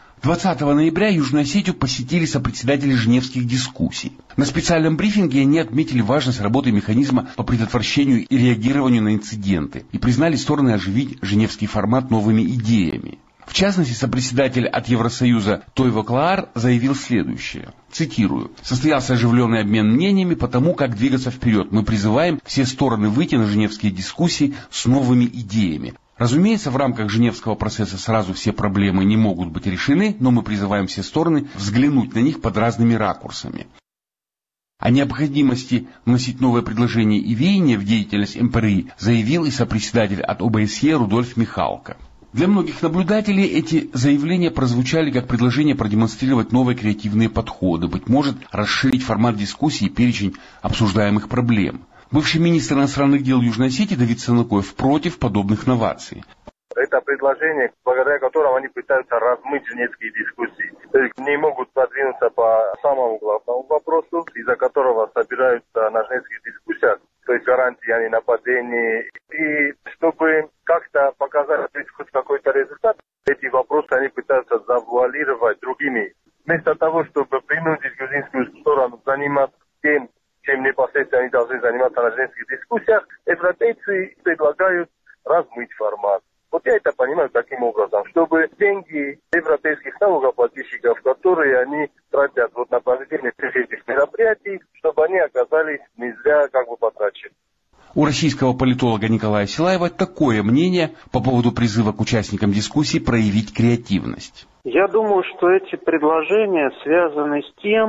20 ноября Южную Осетию посетили сопредседатели Женевских дискуссий. На специальном брифинге они отметили важность работы механизма по предотвращению и реагированию на инциденты и признали стороны оживить Женевский формат новыми идеями. В частности, сопредседатель от Евросоюза Тойво Клаар заявил следующее. Цитирую. «Состоялся оживленный обмен мнениями по тому, как двигаться вперед. Мы призываем все стороны выйти на женевские дискуссии с новыми идеями. Разумеется, в рамках Женевского процесса сразу все проблемы не могут быть решены, но мы призываем все стороны взглянуть на них под разными ракурсами». О необходимости вносить новые предложения и веяния в деятельность МПРИ заявил и сопредседатель от ОБСЕ Рудольф Михалко. Для многих наблюдателей эти заявления прозвучали как предложение продемонстрировать новые креативные подходы, быть может, расширить формат дискуссии и перечень обсуждаемых проблем. Бывший министр иностранных дел Южной Осетии Давид Санакоев против подобных новаций. Это предложение, благодаря которому они пытаются размыть женевские дискуссии. То есть не могут продвинуться по самому главному вопросу, из-за которого собираются на женевских дискуссиях, то есть гарантии о ненападении. И чтобы как-то показать хоть какой-то результат, эти вопросы они пытаются завуалировать другими. Вместо того, чтобы принудить грузинскую сторону заниматься тем, чем непосредственно они должны заниматься на женских дискуссиях, европейцы предлагают размыть формат. Вот я это понимаю таким образом, чтобы деньги европейских налогоплательщиков, которые они тратят вот на проведение всех этих мероприятий, чтобы они оказались не зря потрачены. У российского политолога Николая Силаева такое мнение по поводу призыва к участникам дискуссии проявить креативность. Я думаю, что эти предложения связаны с тем,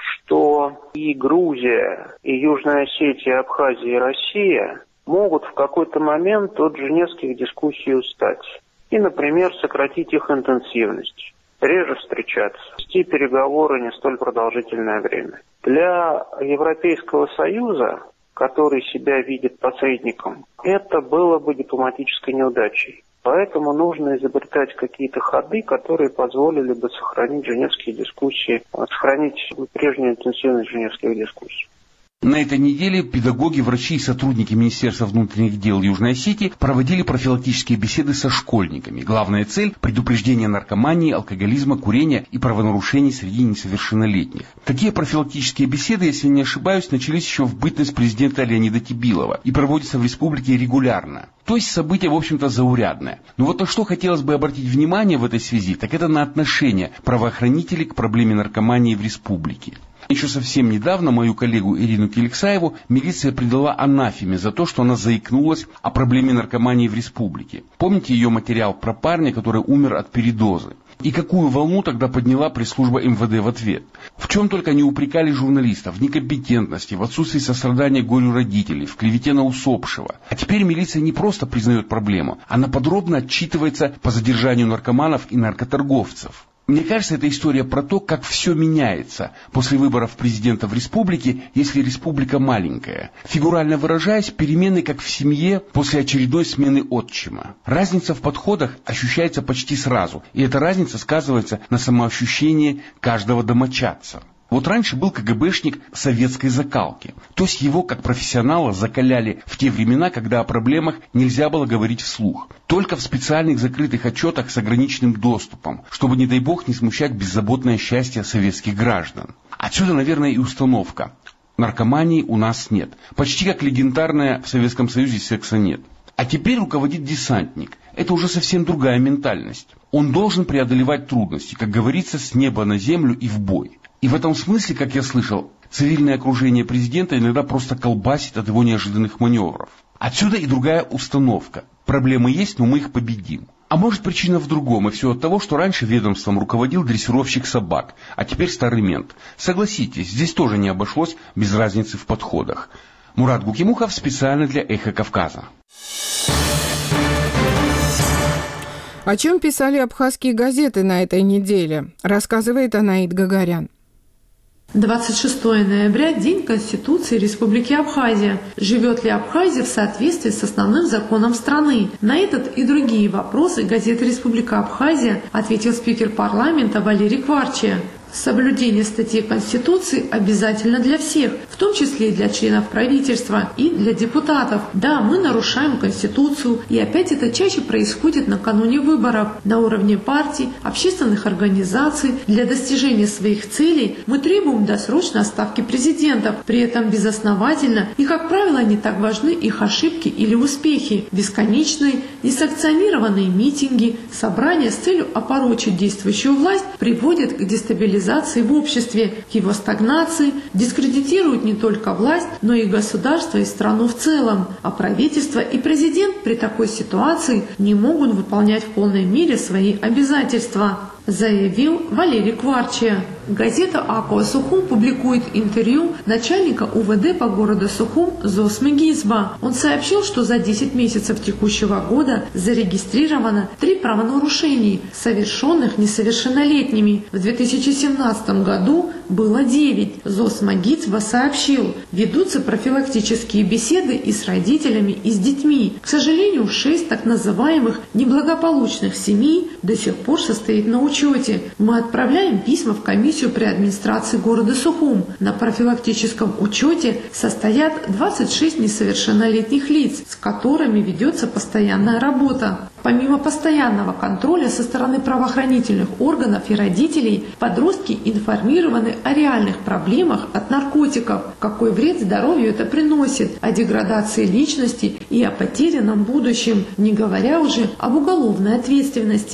что и Грузия, и Южная Осетия, Абхазия, и Россия могут в какой-то момент от женевских дискуссий устать. И, например, сократить их интенсивность, реже встречаться, вести переговоры не столь продолжительное время. Для Европейского Союза, который себя видит посредником, это было бы дипломатической неудачей. Поэтому нужно изобретать какие-то ходы, которые позволили бы сохранить женевские дискуссии, сохранить прежнюю интенсивность женевских дискуссий. На этой неделе педагоги, врачи и сотрудники Министерства внутренних дел Южной Осетии проводили профилактические беседы со школьниками. Главная цель – предупреждение наркомании, алкоголизма, курения и правонарушений среди несовершеннолетних. Такие профилактические беседы, если не ошибаюсь, начались еще в бытность президента Леонида Тибилова и проводятся в республике регулярно. То есть событие, в общем-то, заурядное. Но вот на что хотелось бы обратить внимание в этой связи, так это на отношение правоохранителей к проблеме наркомании в республике. Еще совсем недавно мою коллегу Ирину Келексаеву милиция предала анафеме за то, что она заикнулась о проблеме наркомании в республике. Помните ее материал про парня, который умер от передозы? И какую волну тогда подняла пресс-служба МВД в ответ? В чем только не упрекали журналистов: в некомпетентности, в отсутствии сострадания горю родителей, в клевете на усопшего. А теперь милиция не просто признает проблему, она подробно отчитывается по задержанию наркоманов и наркоторговцев. Мне кажется, это история про то, как все меняется после выборов президента в республике, если республика маленькая. Фигурально выражаясь, перемены как в семье после очередной смены отчима. Разница в подходах ощущается почти сразу, и эта разница сказывается на самоощущении каждого домочадца. Вот раньше был КГБшник советской закалки. То есть его, как профессионала, закаляли в те времена, когда о проблемах нельзя было говорить вслух. Только в специальных закрытых отчетах с ограниченным доступом, чтобы, не дай бог, не смущать беззаботное счастье советских граждан. Отсюда, наверное, и установка. Наркомании у нас нет. Почти как легендарная в Советском Союзе секса нет. А теперь руководит десантник. Это уже совсем другая ментальность. Он должен преодолевать трудности, как говорится, с неба на землю и в бой. И в этом смысле, как я слышал, цивильное окружение президента иногда просто колбасит от его неожиданных маневров. Отсюда и другая установка. Проблемы есть, но мы их победим. А может, причина в другом, и все от того, что раньше ведомством руководил дрессировщик собак, а теперь старый мент. Согласитесь, здесь тоже не обошлось без разницы в подходах. Мурат Гукимухов специально для «Эхо Кавказа». О чем писали абхазские газеты на этой неделе, рассказывает Анаит Гагарян. 26 ноября – День Конституции Республики Абхазия. Живет ли Абхазия в соответствии с основным законом страны? На этот и другие вопросы газета «Республика Абхазия» ответил спикер парламента Валерий Кварчия. Соблюдение статьи Конституции обязательно для всех, в том числе и для членов правительства и для депутатов. Да, мы нарушаем Конституцию, и опять это чаще происходит накануне выборов. На уровне партий, общественных организаций для достижения своих целей мы требуем досрочной отставки президентов. При этом безосновательно и, как правило, не так важны их ошибки или успехи. Бесконечные, несанкционированные митинги, собрания с целью опорочить действующую власть приводят к дестабилизации в обществе, к его стагнации, дискредитируют не только власть, но и государство и страну в целом. А правительство и президент при такой ситуации не могут выполнять в полной мере свои обязательства, заявил Валерий Кварчия. Газета «Акуа Сухум» публикует интервью начальника УВД по городу Сухум Зосмы Гизба. Он сообщил, что за 10 месяцев текущего года зарегистрировано 3 правонарушений, совершенных несовершеннолетними. В 2017 году было 9. Зосма Гизба сообщил, ведутся профилактические беседы и с родителями, и с детьми. К сожалению, 6 так называемых неблагополучных семей до сих пор состоит на учете. Мы отправляем письма в комиссию при администрации города Сухум. На профилактическом учете состоят 26 несовершеннолетних лиц, с которыми ведется постоянная работа. Помимо постоянного контроля со стороны правоохранительных органов и родителей, подростки информированы о реальных проблемах от наркотиков, какой вред здоровью это приносит, о деградации личности и о потерянном будущем, не говоря уже об уголовной ответственности.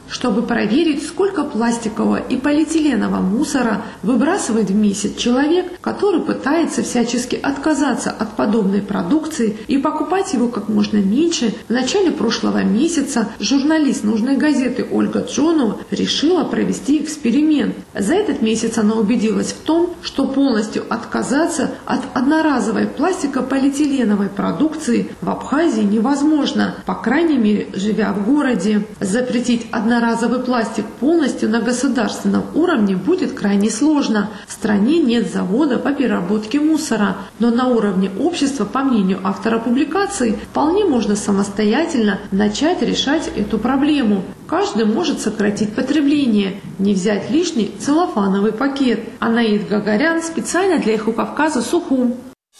чтобы проверить, сколько пластикового и полиэтиленового мусора выбрасывает в месяц человек, который пытается всячески отказаться от подобной продукции и покупать его как можно меньше. В начале прошлого месяца журналист нужной газеты Ольга Джонова решила провести эксперимент. За этот месяц она убедилась в том, что полностью отказаться от одноразовой пластико-полиэтиленовой продукции в Абхазии невозможно, по крайней мере, живя в городе. Запретить одноразовый пластик полностью на государственном уровне будет крайне сложно. В стране нет завода по переработке мусора, но на уровне общества, по мнению автора публикации, вполне можно самостоятельно начать решать эту проблему. Каждый может сократить потребление, не взять лишний целлофановый пакет. Анаид Гагарян специально для «Эхо Кавказа», Сухум.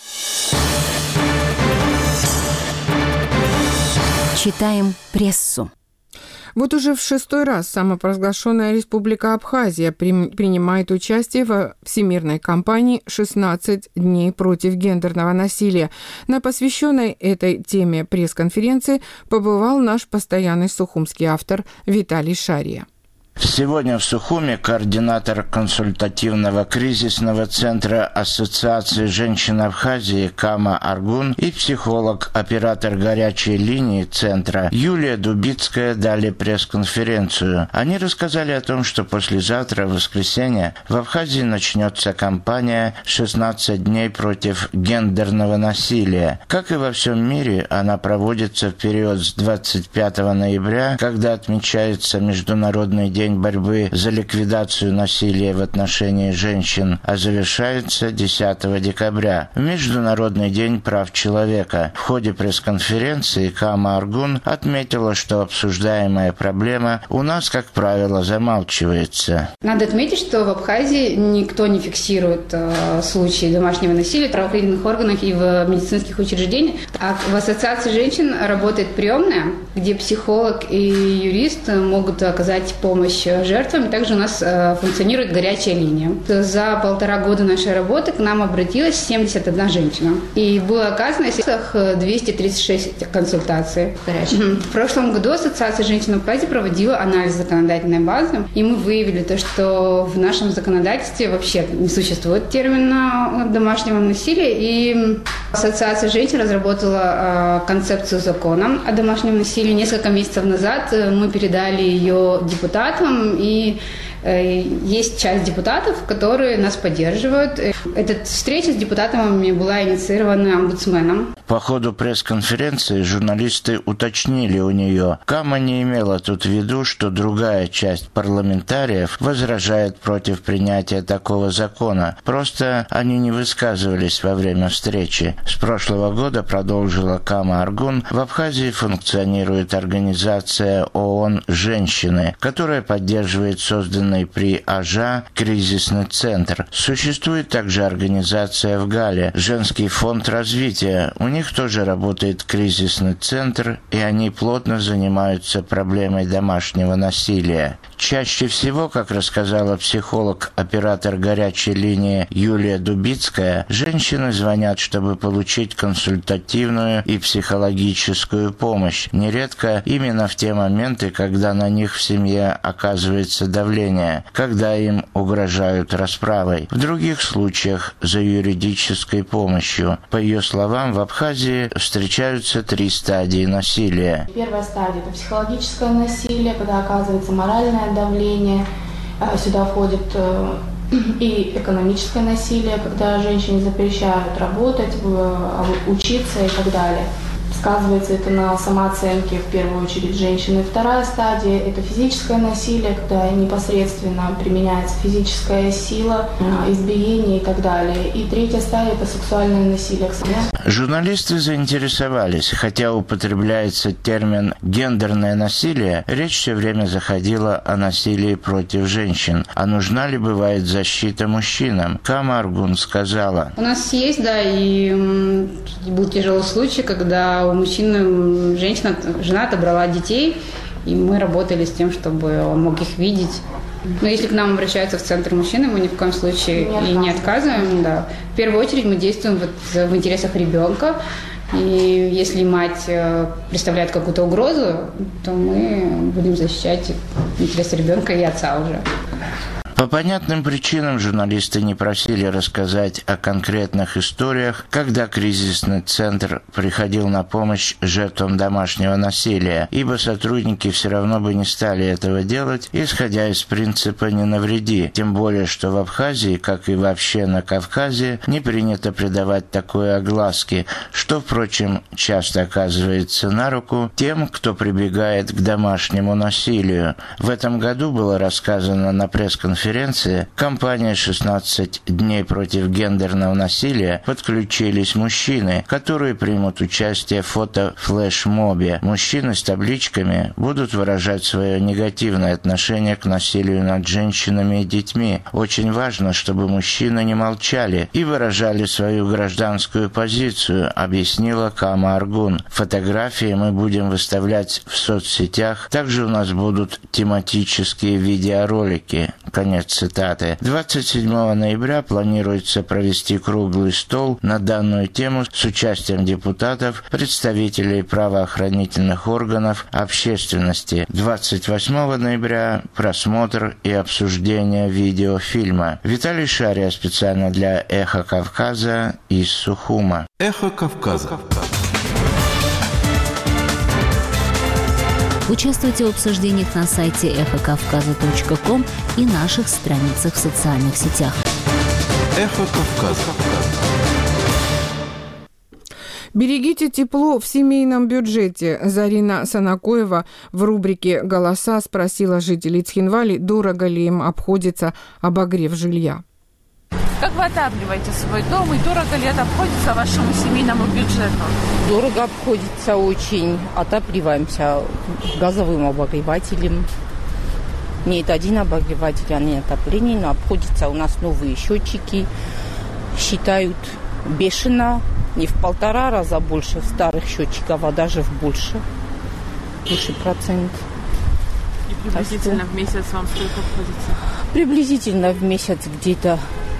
Читаем прессу. Вот уже в 6-й раз самопровозглашенная Республика Абхазия принимает участие во всемирной кампании «16 дней против гендерного насилия». На посвященной этой теме пресс-конференции побывал наш постоянный сухумский автор Виталий Шария. Сегодня в Сухуме координатор консультативного кризисного центра Ассоциации женщин Абхазии Кама Аргун и психолог, оператор горячей линии центра Юлия Дубицкая дали пресс-конференцию. Они рассказали о том, что послезавтра, в воскресенье, в Абхазии начнется кампания «16 дней против гендерного насилия». Как и во всем мире, она проводится в период с 25 ноября, когда отмечается Международный день борьбы за ликвидацию насилия в отношении женщин, а завершается 10 декабря, в Международный день прав человека. В ходе пресс-конференции Кама Аргун отметила, что обсуждаемая проблема у нас, как правило, замалчивается. Надо отметить, что в Абхазии никто не фиксирует случаи домашнего насилия в правоохранительных органах и в медицинских учреждениях. А в Ассоциации женщин работает приемная, где психолог и юрист могут оказать помощь жертвам. Также у нас функционирует горячая линия. За 1,5 года нашей работы к нам обратилась 71 женщина. И было оказано 236 консультаций горячих. В прошлом году Ассоциация женщин Абхазии проводила анализ законодательной базы. И мы выявили то, что в нашем законодательстве вообще не существует термина домашнего насилия. И Ассоциация женщин разработала концепцию закона о домашнем насилии. Несколько месяцев назад мы передали ее депутатам. И есть часть депутатов, которые нас поддерживают. Эта встреча с депутатами была инициирована омбудсменом. По ходу пресс-конференции журналисты уточнили у нее, Кама не имела тут в виду, что другая часть парламентариев возражает против принятия такого закона. Просто они не высказывались во время встречи. С прошлого года, продолжила Кама Аргун, в Абхазии функционирует организация ООН «Женщины», которая поддерживает созданный при АЖА кризисный центр. Существует также организация в Гале «Женский фонд развития». У них тоже работает кризисный центр, и они плотно занимаются проблемой домашнего насилия. Чаще всего, как рассказала психолог, оператор горячей линии Юлия Дубицкая, женщины звонят, чтобы получить консультативную и психологическую помощь. Нередко именно в те моменты, когда на них в семье оказывается давление, когда им угрожают расправой. В других случаях за юридической помощью. По ее словам, в Абхазии встречаются 3 стадии насилия. Первая стадия – это психологическое насилие, когда оказывается моральное давление. Сюда входит и экономическое насилие, когда женщине запрещают работать, учиться и так далее. Сказывается это на самооценке, в первую очередь, женщины. Вторая стадия – это физическое насилие, когда непосредственно применяется физическая сила, избиение и так далее. И третья стадия – это сексуальное насилие. Журналисты заинтересовались, хотя употребляется термин «гендерное насилие», речь все время заходила о насилии против женщин. А нужна ли бывает защита мужчинам? Кама Аргун сказала. У нас есть, да, и был тяжелый случай, когда у мужчины жена отобрала детей, и мы работали с тем, чтобы он мог их видеть. Но если к нам обращаются в центр мужчины, мы ни в коем случае не отказываем. Да. В первую очередь мы действуем в интересах ребенка. И если мать представляет какую-то угрозу, то мы будем защищать интерес ребенка и отца уже. По понятным причинам журналисты не просили рассказать о конкретных историях, когда кризисный центр приходил на помощь жертвам домашнего насилия, ибо сотрудники все равно бы не стали этого делать, исходя из принципа «не навреди». Тем более, что в Абхазии, как и вообще на Кавказе, не принято придавать такой огласке, что, впрочем, часто оказывается на руку тем, кто прибегает к домашнему насилию. В этом году было рассказано на пресс-конференции, компания «16 дней против гендерного насилия» подключились мужчины, которые примут участие в фото-флешмобе. Мужчины с табличками будут выражать свое негативное отношение к насилию над женщинами и детьми. Очень важно, чтобы мужчины не молчали и выражали свою гражданскую позицию, объяснила Кама Аргун. Фотографии мы будем выставлять в соцсетях. Также у нас будут тематические видеоролики. Конец цитаты. 27 ноября планируется провести круглый стол на данную тему с участием депутатов, представителей правоохранительных органов, общественности. 28 ноября просмотр и обсуждение видеофильма. Виталий Шария специально для «Эхо Кавказа» из Сухума. «Эхо Кавказа». Участвуйте в обсуждениях на сайте эхокавказа.ком и наших страницах в социальных сетях. Эхо Кавказа. Берегите тепло в семейном бюджете. Зарина Санакоева в рубрике «Голоса» спросила жителей Цхинвали, дорого ли им обходится обогрев жилья. Как вы отапливаете свой дом и дорого ли это обходится вашему семейному бюджету? Дорого обходится очень. Отапливаемся газовым обогревателем. Не это один обогреватель, а не отопление, но обходится у нас новые счетчики. Считают бешено, не в 1,5 раза больше в старых счетчиках, а даже в больше процент. И приблизительно в месяц вам сколько обходится? Приблизительно в месяц где-то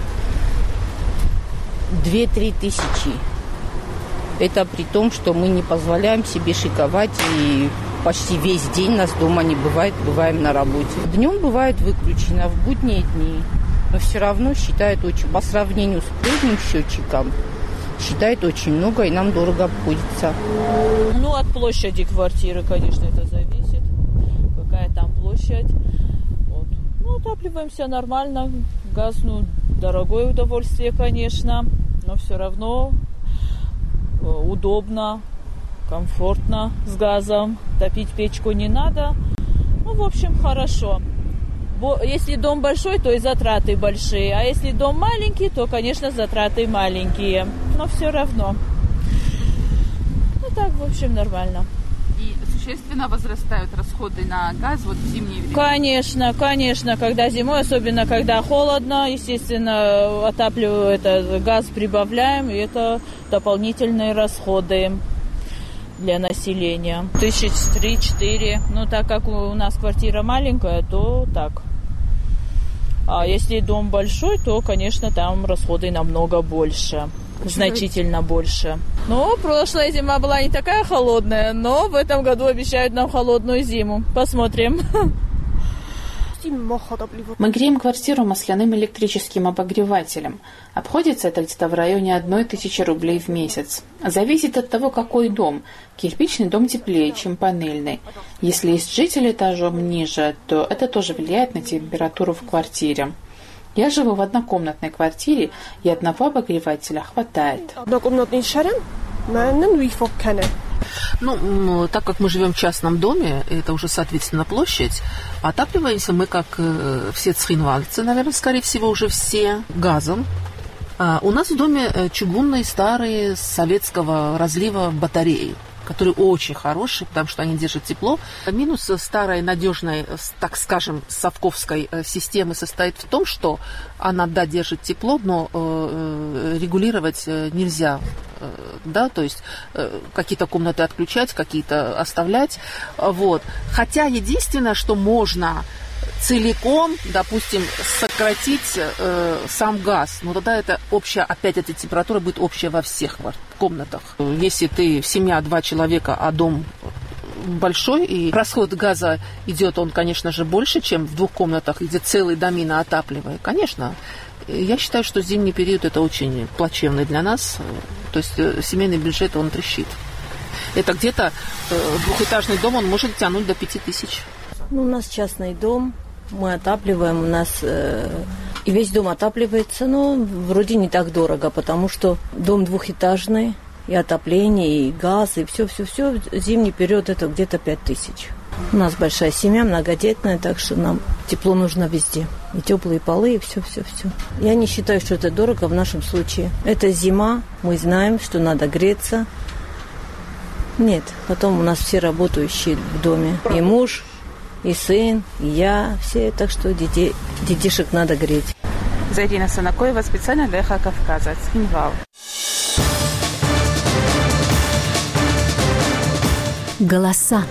2-3 тысячи. Это при том, что мы не позволяем себе шиковать, и почти весь день нас дома не бывает, бываем на работе. Днем бывает выключено, в будние дни, но все равно считает очень, по сравнению с прежним счетчиком, считает очень много, и нам дорого обходится. Ну, от площади квартиры, конечно, это зависит, какая там площадь. Вот. Ну, отапливаемся нормально, газ, ну, дорогое удовольствие, конечно, но все равно удобно, комфортно с газом. Топить печку не надо. Ну, в общем, хорошо. Если дом большой, то и затраты большие. А если дом маленький, то, конечно, затраты маленькие. Но все равно. Ну, так, в общем, нормально. И существенно возрастают расходы на газ вот в зимние времена? Конечно, конечно. Когда зимой, особенно когда холодно, естественно, отапливаю этот газ, прибавляем, и это дополнительные расходы для населения. 3-4. Ну, так как у нас квартира маленькая, то так. А если дом большой, то, конечно, там расходы намного больше. Значительно больше. Ну, прошлая зима была не такая холодная, но в этом году обещают нам холодную зиму. Посмотрим. Мы греем квартиру масляным электрическим обогревателем. Обходится это где-то в районе 1000 рублей в месяц. Зависит от того, какой дом. Кирпичный дом теплее, чем панельный. Если есть житель этажом ниже, то это тоже влияет на температуру в квартире. Я живу в однокомнатной квартире, и одного обогревателя хватает. Ну, так как мы живем в частном доме, это уже, соответственно, площадь, отапливаемся мы, как все цхинвальцы, наверное, скорее всего, уже все газом. У нас в доме чугунные, старые, советского разлива батареи, которые очень хорошие, потому что они держат тепло. Минус старой, надежной, так скажем, совковской системы состоит в том, что она, да, держит тепло, но регулировать нельзя. Да, то есть какие-то комнаты отключать, какие-то оставлять. Вот. Хотя единственное, что можно целиком, допустим, сократить сам газ. Но тогда это общая, опять эта температура будет общая во всех комнатах. Если ты семья 2 человека, а дом большой, и расход газа идет, он, конечно же, больше, чем в 2 комнатах, где целые домина отапливают. Конечно, я считаю, что зимний период это очень плачевный для нас. То есть семейный бюджет, он трещит. Это где-то 2-этажный дом, он может тянуть до 5000. Ну, у нас частный дом, мы отапливаем, у нас и весь дом отапливается, но вроде не так дорого, потому что дом 2-этажный, и отопление, и газ, и все. Зимний период это где-то 5000. У нас большая семья, многодетная, так что нам тепло нужно везде. И теплые полы, и все. Я не считаю, что это дорого в нашем случае. Это зима, мы знаем, что надо греться. Нет, потом у нас все работающие в доме. И муж, и сын, и я, все, так что детишек надо греть. Зарина Санакоева специально для «Эхо Кавказа», Цхинвал. Голоса.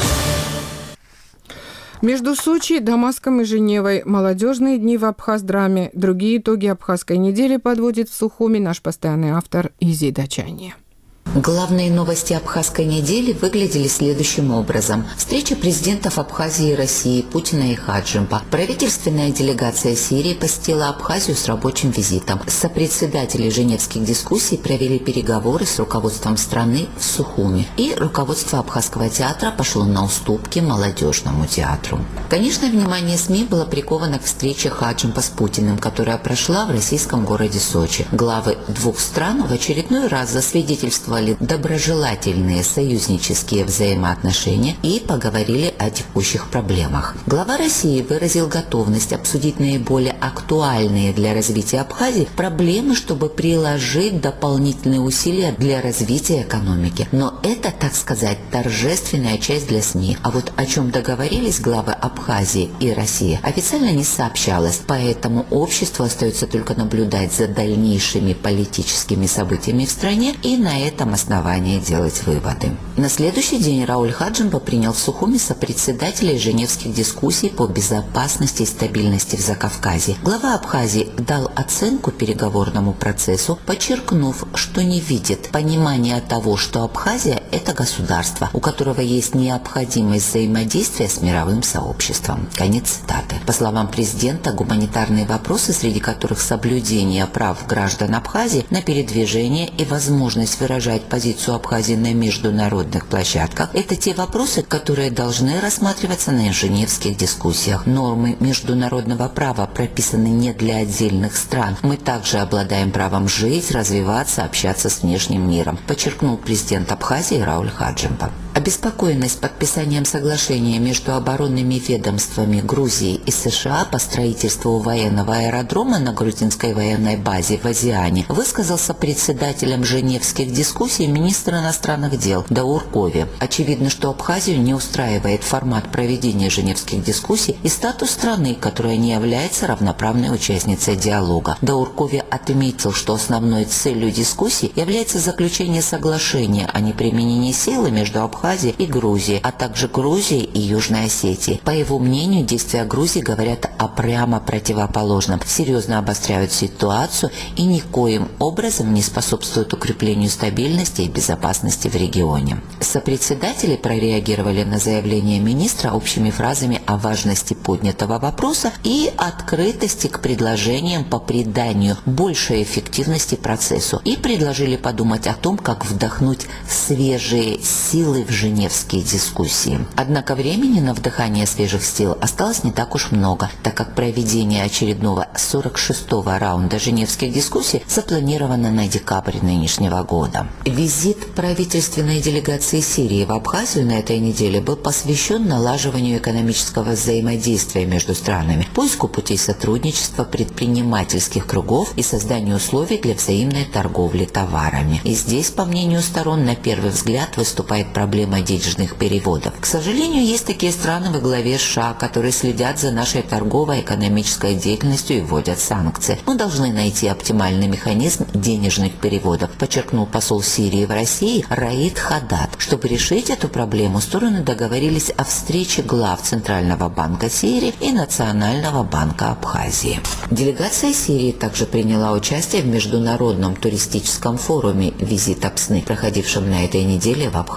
Между Сочи, Дамаском и Женевой молодежные дни в Абхаздраме. Другие итоги Абхазской недели подводит в Сухуми наш постоянный автор Изида Чанье. Главные новости Абхазской недели выглядели следующим образом. Встреча президентов Абхазии и России Путина и Хаджимба. Правительственная делегация Сирии посетила Абхазию с рабочим визитом. Сопредседатели женевских дискуссий провели переговоры с руководством страны в Сухуми. И руководство Абхазского театра пошло на уступки молодежному театру. Конечно, внимание СМИ было приковано к встрече Хаджимба с Путиным, которая прошла в российском городе Сочи. Главы 2 стран в очередной раз засвидетельствовали доброжелательные союзнические взаимоотношения и поговорили о текущих проблемах. Глава России выразил готовность обсудить наиболее актуальные для развития Абхазии проблемы, чтобы приложить дополнительные усилия для развития экономики. Но это, так сказать, торжественная часть для СМИ. А вот о чем договорились главы Абхазии и России, официально не сообщалось, поэтому обществу остается только наблюдать за дальнейшими политическими событиями в стране и на этом основании делать выводы. На следующий день Рауль Хаджимба принял в Сухуми сопредседателей женевских дискуссий по безопасности и стабильности в Закавказье. Глава Абхазии дал оценку переговорному процессу, подчеркнув, что не видит понимания того, что Абхазия – это государство, у которого есть необходимость взаимодействия с мировым сообществом. Конец цитаты. По словам президента, гуманитарные вопросы, среди которых соблюдение прав граждан Абхазии на передвижение и возможность выражать позицию Абхазии на международных площадках – это те вопросы, которые должны рассматриваться на женевских дискуссиях. Нормы международного права прописаны не для отдельных стран. Мы также обладаем правом жить, развиваться, общаться с внешним миром, подчеркнул президент Абхазии Рауль Хаджимба. Обеспокоенность подписанием соглашения между оборонными ведомствами Грузии и США по строительству военного аэродрома на грузинской военной базе в Азиане высказался председателем женевских дискуссий министр иностранных дел Даур Кови. Очевидно, что Абхазию не устраивает формат проведения женевских дискуссий и статус страны, которая не является равноправной участницей диалога. Даур Кови отметил, что основной целью дискуссий является заключение соглашения о неприменении силы между Абхазией и Грузией, а также Грузией и Южной Осетией. По его мнению, действия Грузии говорят о прямо противоположном, серьезно обостряют ситуацию и никоим образом не способствуют укреплению стабильности и безопасности в регионе. Сопредседатели прореагировали на заявление министра общими фразами о важности поднятого вопроса и открытости к предложениям по приданию большей эффективности процессу и предложили подумать о том, как вдохнуть свежие силы в женевские дискуссии. Однако времени на вдыхание свежих сил осталось не так уж много, так как проведение очередного 46-го раунда женевских дискуссий запланировано на декабрь нынешнего года. Визит правительственной делегации Сирии в Абхазию на этой неделе был посвящен налаживанию экономического взаимодействия между странами, поиску путей сотрудничества предпринимательских кругов и созданию условий для взаимной торговли товарами. И здесь, по мнению сторон, на первый взгляд выступает проблема денежных переводов. К сожалению, есть такие страны во главе США, которые следят за нашей торгово-экономической деятельностью и вводят санкции. Мы должны найти оптимальный механизм денежных переводов, подчеркнул посол Сирии в России Раид Хадад. Чтобы решить эту проблему, стороны договорились о встрече глав Центрального банка Сирии и Национального банка Абхазии. Делегация Сирии также приняла участие в международном туристическом форуме «Визит Апсны», проходившем на этой неделе в Абхазии.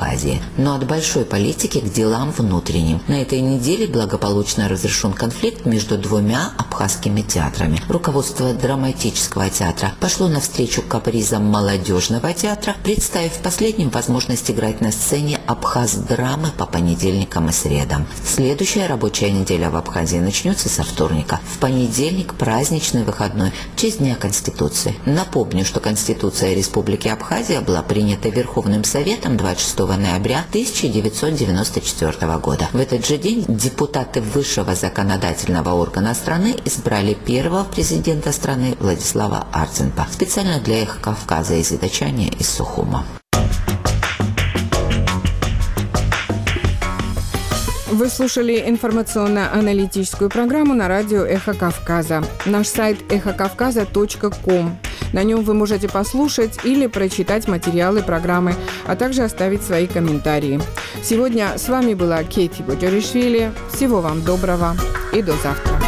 но от большой политики к делам внутренним. На этой неделе благополучно разрешен конфликт между двумя абхазскими театрами. Руководство драматического театра пошло навстречу капризам молодежного театра, представив последним возможность играть на сцене абхаз-драмы по понедельникам и средам. Следующая рабочая неделя в Абхазии начнется со вторника. В понедельник праздничный выходной в честь Дня Конституции. Напомню, что Конституция Республики Абхазия была принята Верховным Советом 26 ноября 1994 года. В этот же день депутаты высшего законодательного органа страны избрали первого президента страны Владислава Арценпа. Специально для «Эхо Кавказа» из Идачани из Сухума. Вы слушали информационно-аналитическую программу на радио «Эхо Кавказа». Наш сайт эхокавказа.ком. На нем вы можете послушать или прочитать материалы программы, а также оставить свои комментарии. Сегодня с вами была Кейти Боджоришвили. Всего вам доброго и до завтра.